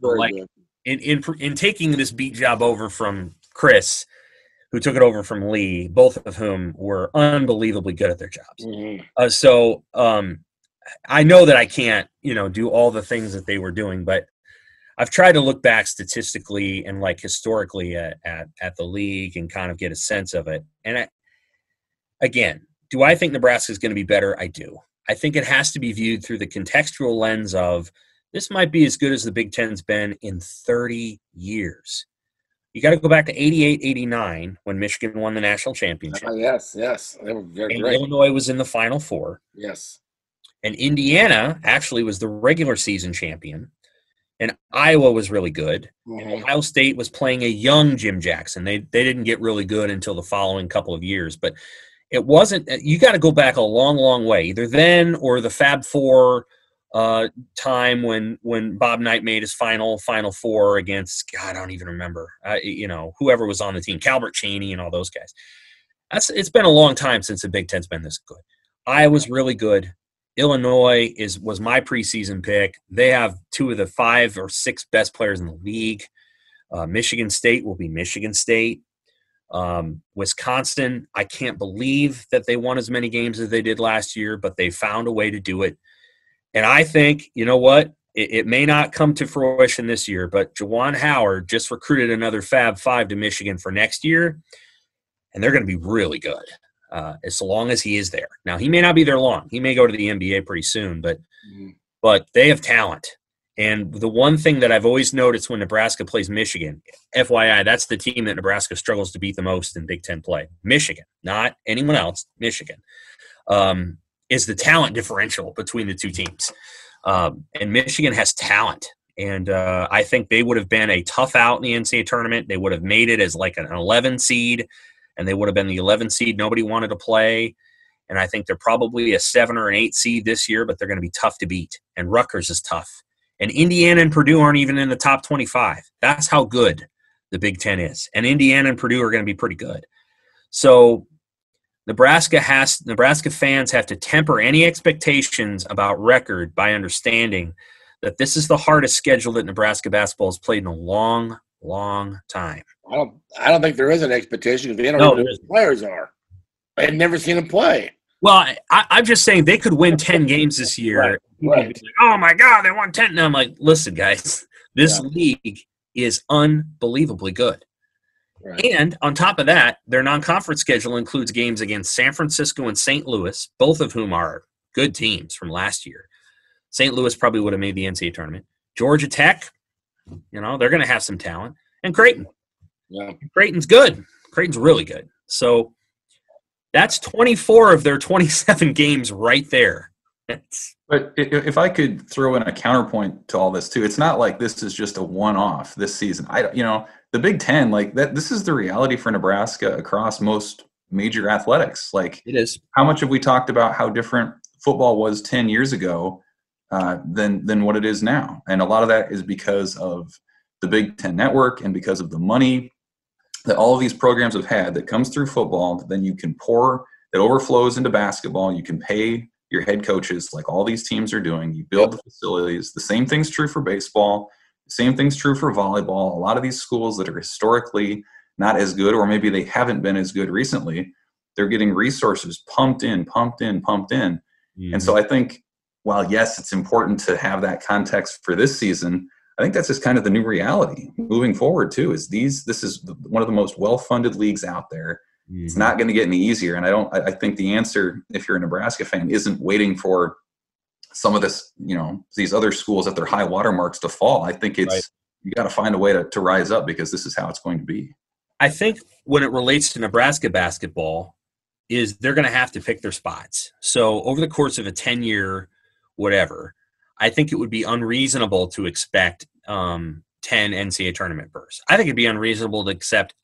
in taking this beat job over from Chris, who took it over from Lee, both of whom were unbelievably good at their jobs. Mm-hmm. I know that I can't, do all the things that they were doing, but I've tried to look back statistically and historically at the league and kind of get a sense of it. And again, do I think Nebraska is going to be better? I do. I think it has to be viewed through the contextual lens of this might be as good as the Big Ten's been in 30 years. You got to go back to 88-89 when Michigan won the national championship. Yes. They were very great. Illinois was in the Final Four. Yes. And Indiana actually was the regular season champion. And Iowa was really good. Mm-hmm. And Ohio State was playing a young Jim Jackson. They didn't get really good until the following couple of years. But it wasn't – you got to go back a long, long way, either then or the Fab Four time when Bob Knight made his final four against – God, I don't even remember. Whoever was on the team, Calbert Chaney and all those guys. It's been a long time since the Big Ten's been this good. Iowa's really good. Illinois was my preseason pick. They have 2 of the 5 or 6 best players in the league. Michigan State will be Michigan State. Wisconsin, I can't believe that they won as many games as they did last year, but they found a way to do it. And I think, you know what? It may not come to fruition this year, but Juwan Howard just recruited another Fab 5 to Michigan for next year, and they're going to be really good as long as he is there. Now, he may not be there long. He may go to the NBA pretty soon, but they have talent. And the one thing that I've always noticed when Nebraska plays Michigan, FYI, that's the team that Nebraska struggles to beat the most in Big Ten play. Michigan, not anyone else, Michigan, is the talent differential between the two teams. And Michigan has talent. And I think they would have been a tough out in the NCAA tournament. They would have made it as like an 11 seed, and they would have been the 11 seed nobody wanted to play. And I think they're probably a 7 or an 8 seed this year, but they're going to be tough to beat. And Rutgers is tough. And Indiana and Purdue aren't even in the top 25. That's how good the Big Ten is. And Indiana and Purdue are going to be pretty good. So Nebraska fans have to temper any expectations about record by understanding that this is the hardest schedule that Nebraska basketball has played in a long, long time. I don't think there is an expectation because they don't know who the players are. I've never seen them play. Well, I'm just saying they could win 10 games this year. Right. Like, oh, my God, they won 10. And I'm like, listen, guys, this league is unbelievably good. Right. And on top of that, their non-conference schedule includes games against San Francisco and St. Louis, both of whom are good teams from last year. St. Louis probably would have made the NCAA tournament. Georgia Tech, they're going to have some talent. And Creighton. Yeah. Creighton's good. Creighton's really good. So that's 24 of their 27 games right there. But if I could throw in a counterpoint to all this too, it's not like this is just a one-off this season. The Big Ten, like that, this is the reality for Nebraska across most major athletics. Like, it is. How much have we talked about how different football was 10 years ago than what it is now? And a lot of that is because of the Big Ten network and because of the money that all of these programs have had that comes through football, that then you can pour, that overflows into basketball. You can pay your head coaches like all these teams are doing. You build the facilities. The same thing's true for baseball. The same thing's true for volleyball. A lot of these schools that are historically not as good, or maybe they haven't been as good recently, they're getting resources pumped in. Mm-hmm. And so I think, while yes, it's important to have that context for this season, I think that's just kind of the new reality moving forward too, this is one of the most well-funded leagues out there. Mm-hmm. It's not going to get any easier. And I think the answer, if you're a Nebraska fan, isn't waiting for some of this, these other schools at their high watermarks to fall. I think it's, you got to find a way to rise up, because this is how it's going to be. I think when it relates to Nebraska basketball is they're going to have to pick their spots. So over the course of a 10-year whatever, I think it would be unreasonable to expect 10 NCAA tournament berths. I think it'd be unreasonable to expect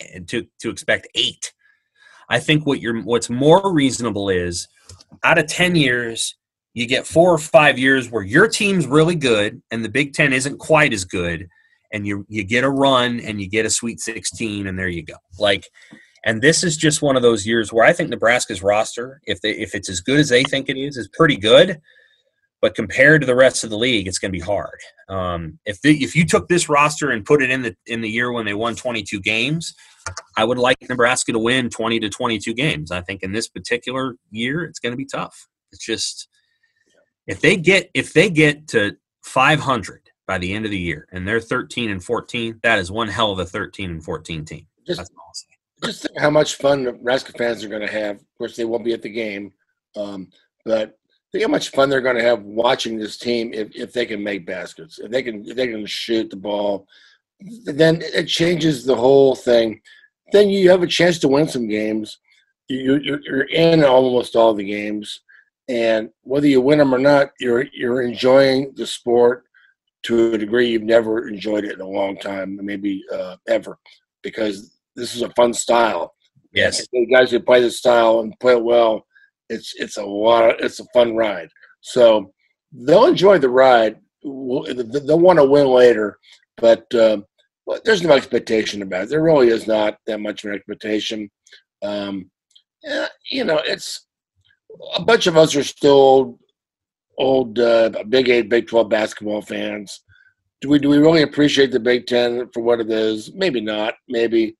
8. I think what's more reasonable is out of 10 years, you get 4 or 5 years where your team's really good and the Big Ten isn't quite as good, and you get a run and you get a Sweet 16, and there you go. And this is just one of those years where I think Nebraska's roster, if it's as good as they think it is pretty good. But compared to the rest of the league, it's going to be hard. If you took this roster and put it in the year when they won 22 games, I would like Nebraska to win 20 to 22 games. I think in this particular year, it's going to be tough. It's just if they get to 500 by the end of the year and they're 13 and 14, that is one hell of a 13 and 14 team. That's all I'll say. Just think how much fun Nebraska fans are going to have. Of course, they won't be at the game, but think how much fun they're going to have watching this team if they can make baskets, if they can shoot the ball. Then it changes the whole thing. Then you have a chance to win some games. You're in almost all the games, and whether you win them or not, you're enjoying the sport to a degree you've never enjoyed it in a long time, maybe ever, because this is a fun style. Yes, and the guys who play this style and play it well. It's a fun ride. So they'll enjoy the ride. They'll want to win later, but there's no expectation about it. There really is not that much of an expectation. It's a bunch of us are still old Big 8, Big 12 basketball fans, do we really appreciate the Big Ten for what it is? Maybe not. Maybe.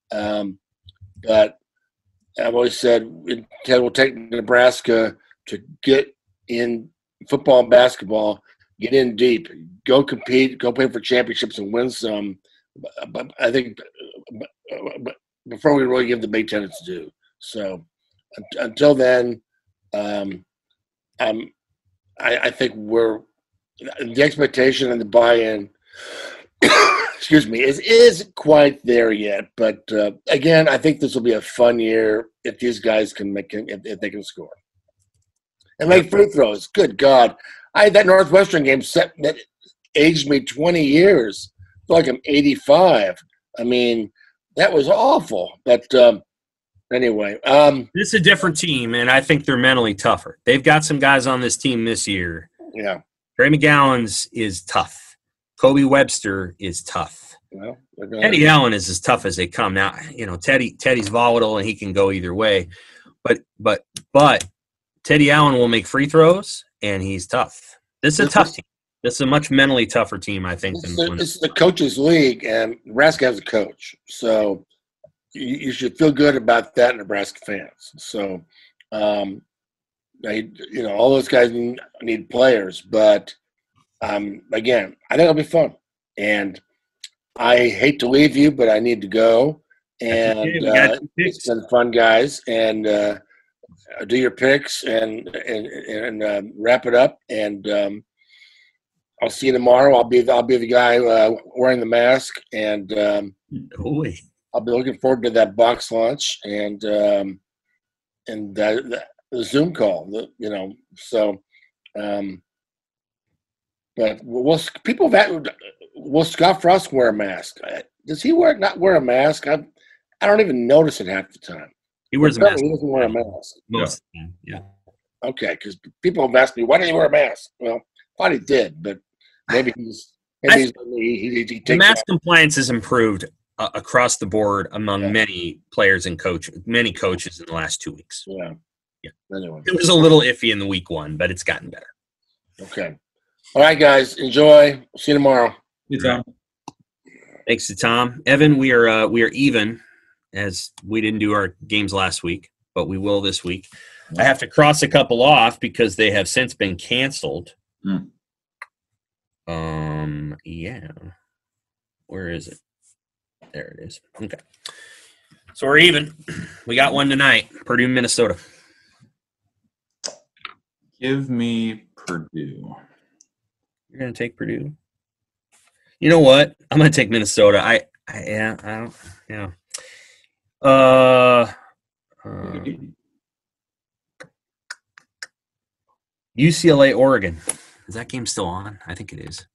But I've always said Ted will take Nebraska to get in football and basketball, get in deep, go compete, go play for championships and win some. But I think before we really give the Big Ten its due. So until then, I think we're the expectation and the buy-in. Excuse me, is quite there yet. But again, I think this will be a fun year if these guys can if they can score and make free throws. Good God, I had that Northwestern game set that aged me 20 years. I feel like I'm 85. I mean, that was awful. But anyway, this is a different team, and I think they're mentally tougher. They've got some guys on this team this year. Yeah, Trey McGowan's is tough. Kobe Webster is tough. well, Teddy Allen is as tough as they come. Now, Teddy's volatile and he can go either way, but Teddy Allen will make free throws and he's tough. This is a tough team. This is a much mentally tougher team, I think. This is the coaches' league, and Nebraska has a coach, so you should feel good about that, Nebraska fans. So, all those guys need players, but. Again, I think it'll be fun, and I hate to leave you, but I need to go. And it's been fun, guys. And do your picks and wrap it up. And I'll see you tomorrow. I'll be the guy wearing the mask, and I'll be looking forward to that box lunch and the Zoom call. So. But will Scott Frost wear a mask? Does he not wear a mask? I don't even notice it half the time. He wears a mask. He doesn't wear a mask. Most of the time, yeah. Okay, because people have asked me, why didn't he wear a mask? Well, I thought he did, but maybe he the mask compliance has improved across the board among many players and many coaches in the last 2 weeks. Yeah. Anyway. It was a little iffy in the week one, but it's gotten better. Okay. All right, guys. Enjoy. See you tomorrow. Good Tom. Thanks to Tom. Evan, we are even, as we didn't do our games last week, but we will this week. I have to cross a couple off because they have since been canceled. Yeah. Where is it? There it is. Okay. So we're even. We got one tonight. Purdue, Minnesota. Give me Purdue. You're going to take Purdue? You know what? I'm going to take Minnesota. UCLA, Oregon. Is that game still on? I think it is.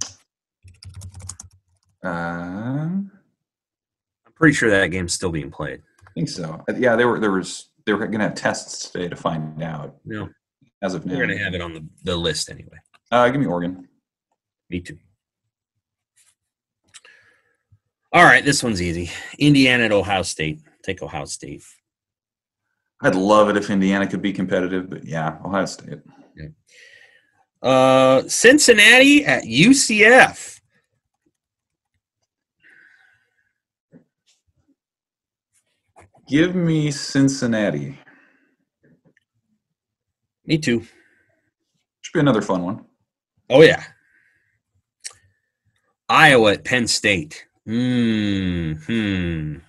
I'm pretty sure that game's still being played. I think so. Yeah, they were going to have tests today to find out. No. As of now. We're going to have it on the list anyway. Give me Oregon. Me too. All right, this one's easy. Indiana at Ohio State. Take Ohio State. I'd love it if Indiana could be competitive, but yeah, Ohio State. Yeah. Cincinnati at UCF. Give me Cincinnati. Me too. Should be another fun one. Oh, yeah. Iowa at Penn State. I'm going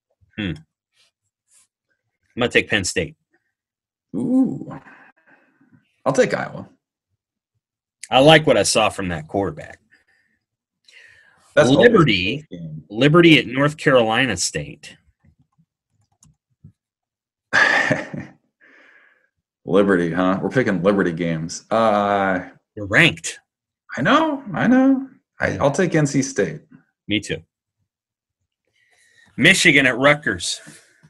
to take Penn State. Ooh. I'll take Iowa. I like what I saw from that quarterback. That's Liberty at North Carolina State. Liberty, huh? We're picking Liberty games. They're ranked. I know. I'll take NC State. Me too. Michigan at Rutgers.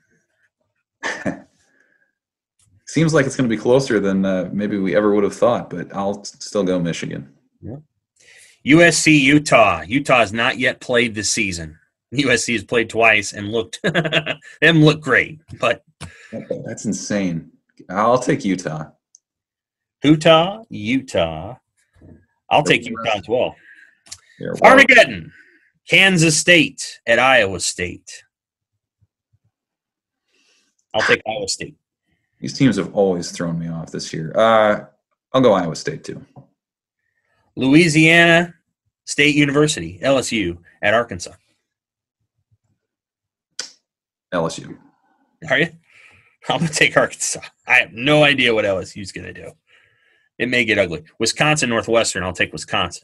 Seems like it's going to be closer than maybe we ever would have thought, but I'll still go Michigan. Yeah. USC, Utah. Utah has not yet played this season. USC has played twice and they haven't looked great, but that's insane. I'll take Utah. Utah. I'll take Utah as well. Yeah, well, Armageddon. Kansas State at Iowa State. I'll take Iowa State. these teams have always thrown me off this year. I'll go Iowa State too. Louisiana State University, LSU, at Arkansas. LSU. Are you? I'm going to take Arkansas. I have no idea what LSU is going to do. It may get ugly. Wisconsin, Northwestern, I'll take Wisconsin.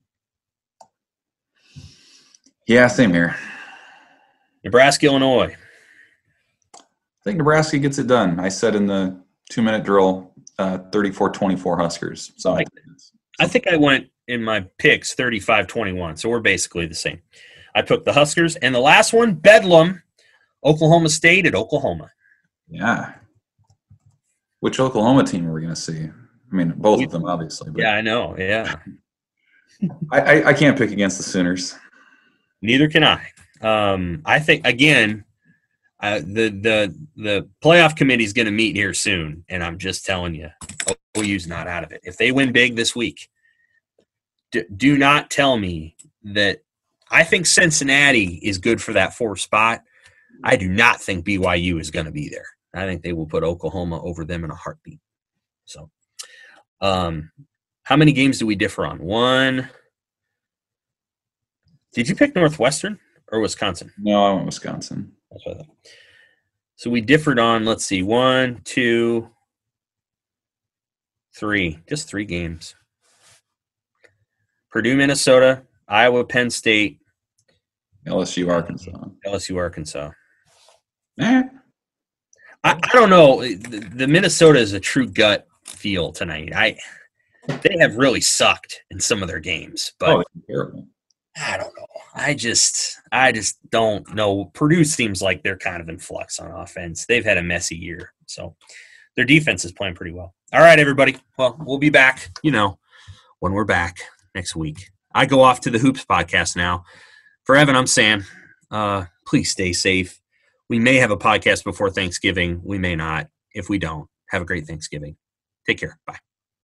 Yeah, same here. Nebraska, Illinois. I think Nebraska gets it done. I said in the 2-minute drill, 34-24 Huskers. So I think I went in my picks 35-21, so we're basically the same. I took the Huskers. And the last one, Bedlam, Oklahoma State at Oklahoma. Yeah. Which Oklahoma team are we going to see? I mean, both of them, obviously. But Yeah, I know. Yeah. I can't pick against the Sooners. Neither can I. I think, again, the playoff committee is going to meet here soon, and I'm just telling you, OU's not out of it. If they win big this week, do not tell me that – I think Cincinnati is good for that 4th spot. I do not think BYU is going to be there. I think they will put Oklahoma over them in a heartbeat. So, how many games do we differ on? 1. Did you pick Northwestern or Wisconsin? No, I went Wisconsin. That's what I thought. So we differed on, let's see, 1, 2, 3. Just 3 games. Purdue, Minnesota, Iowa, Penn State. LSU, Arkansas. LSU, Arkansas. Eh. I don't know. The Minnesota is a true gut feel tonight. They have really sucked in some of their games, but terrible. I don't know. I just don't know. Purdue seems like they're kind of in flux on offense. They've had a messy year, so their defense is playing pretty well. All right, everybody. Well, we'll be back, when we're back next week. I go off to the Hoops podcast now. For Evan, I'm Sam. Please stay safe. We may have a podcast before Thanksgiving. We may not. If we don't, have a great Thanksgiving. Take care. Bye.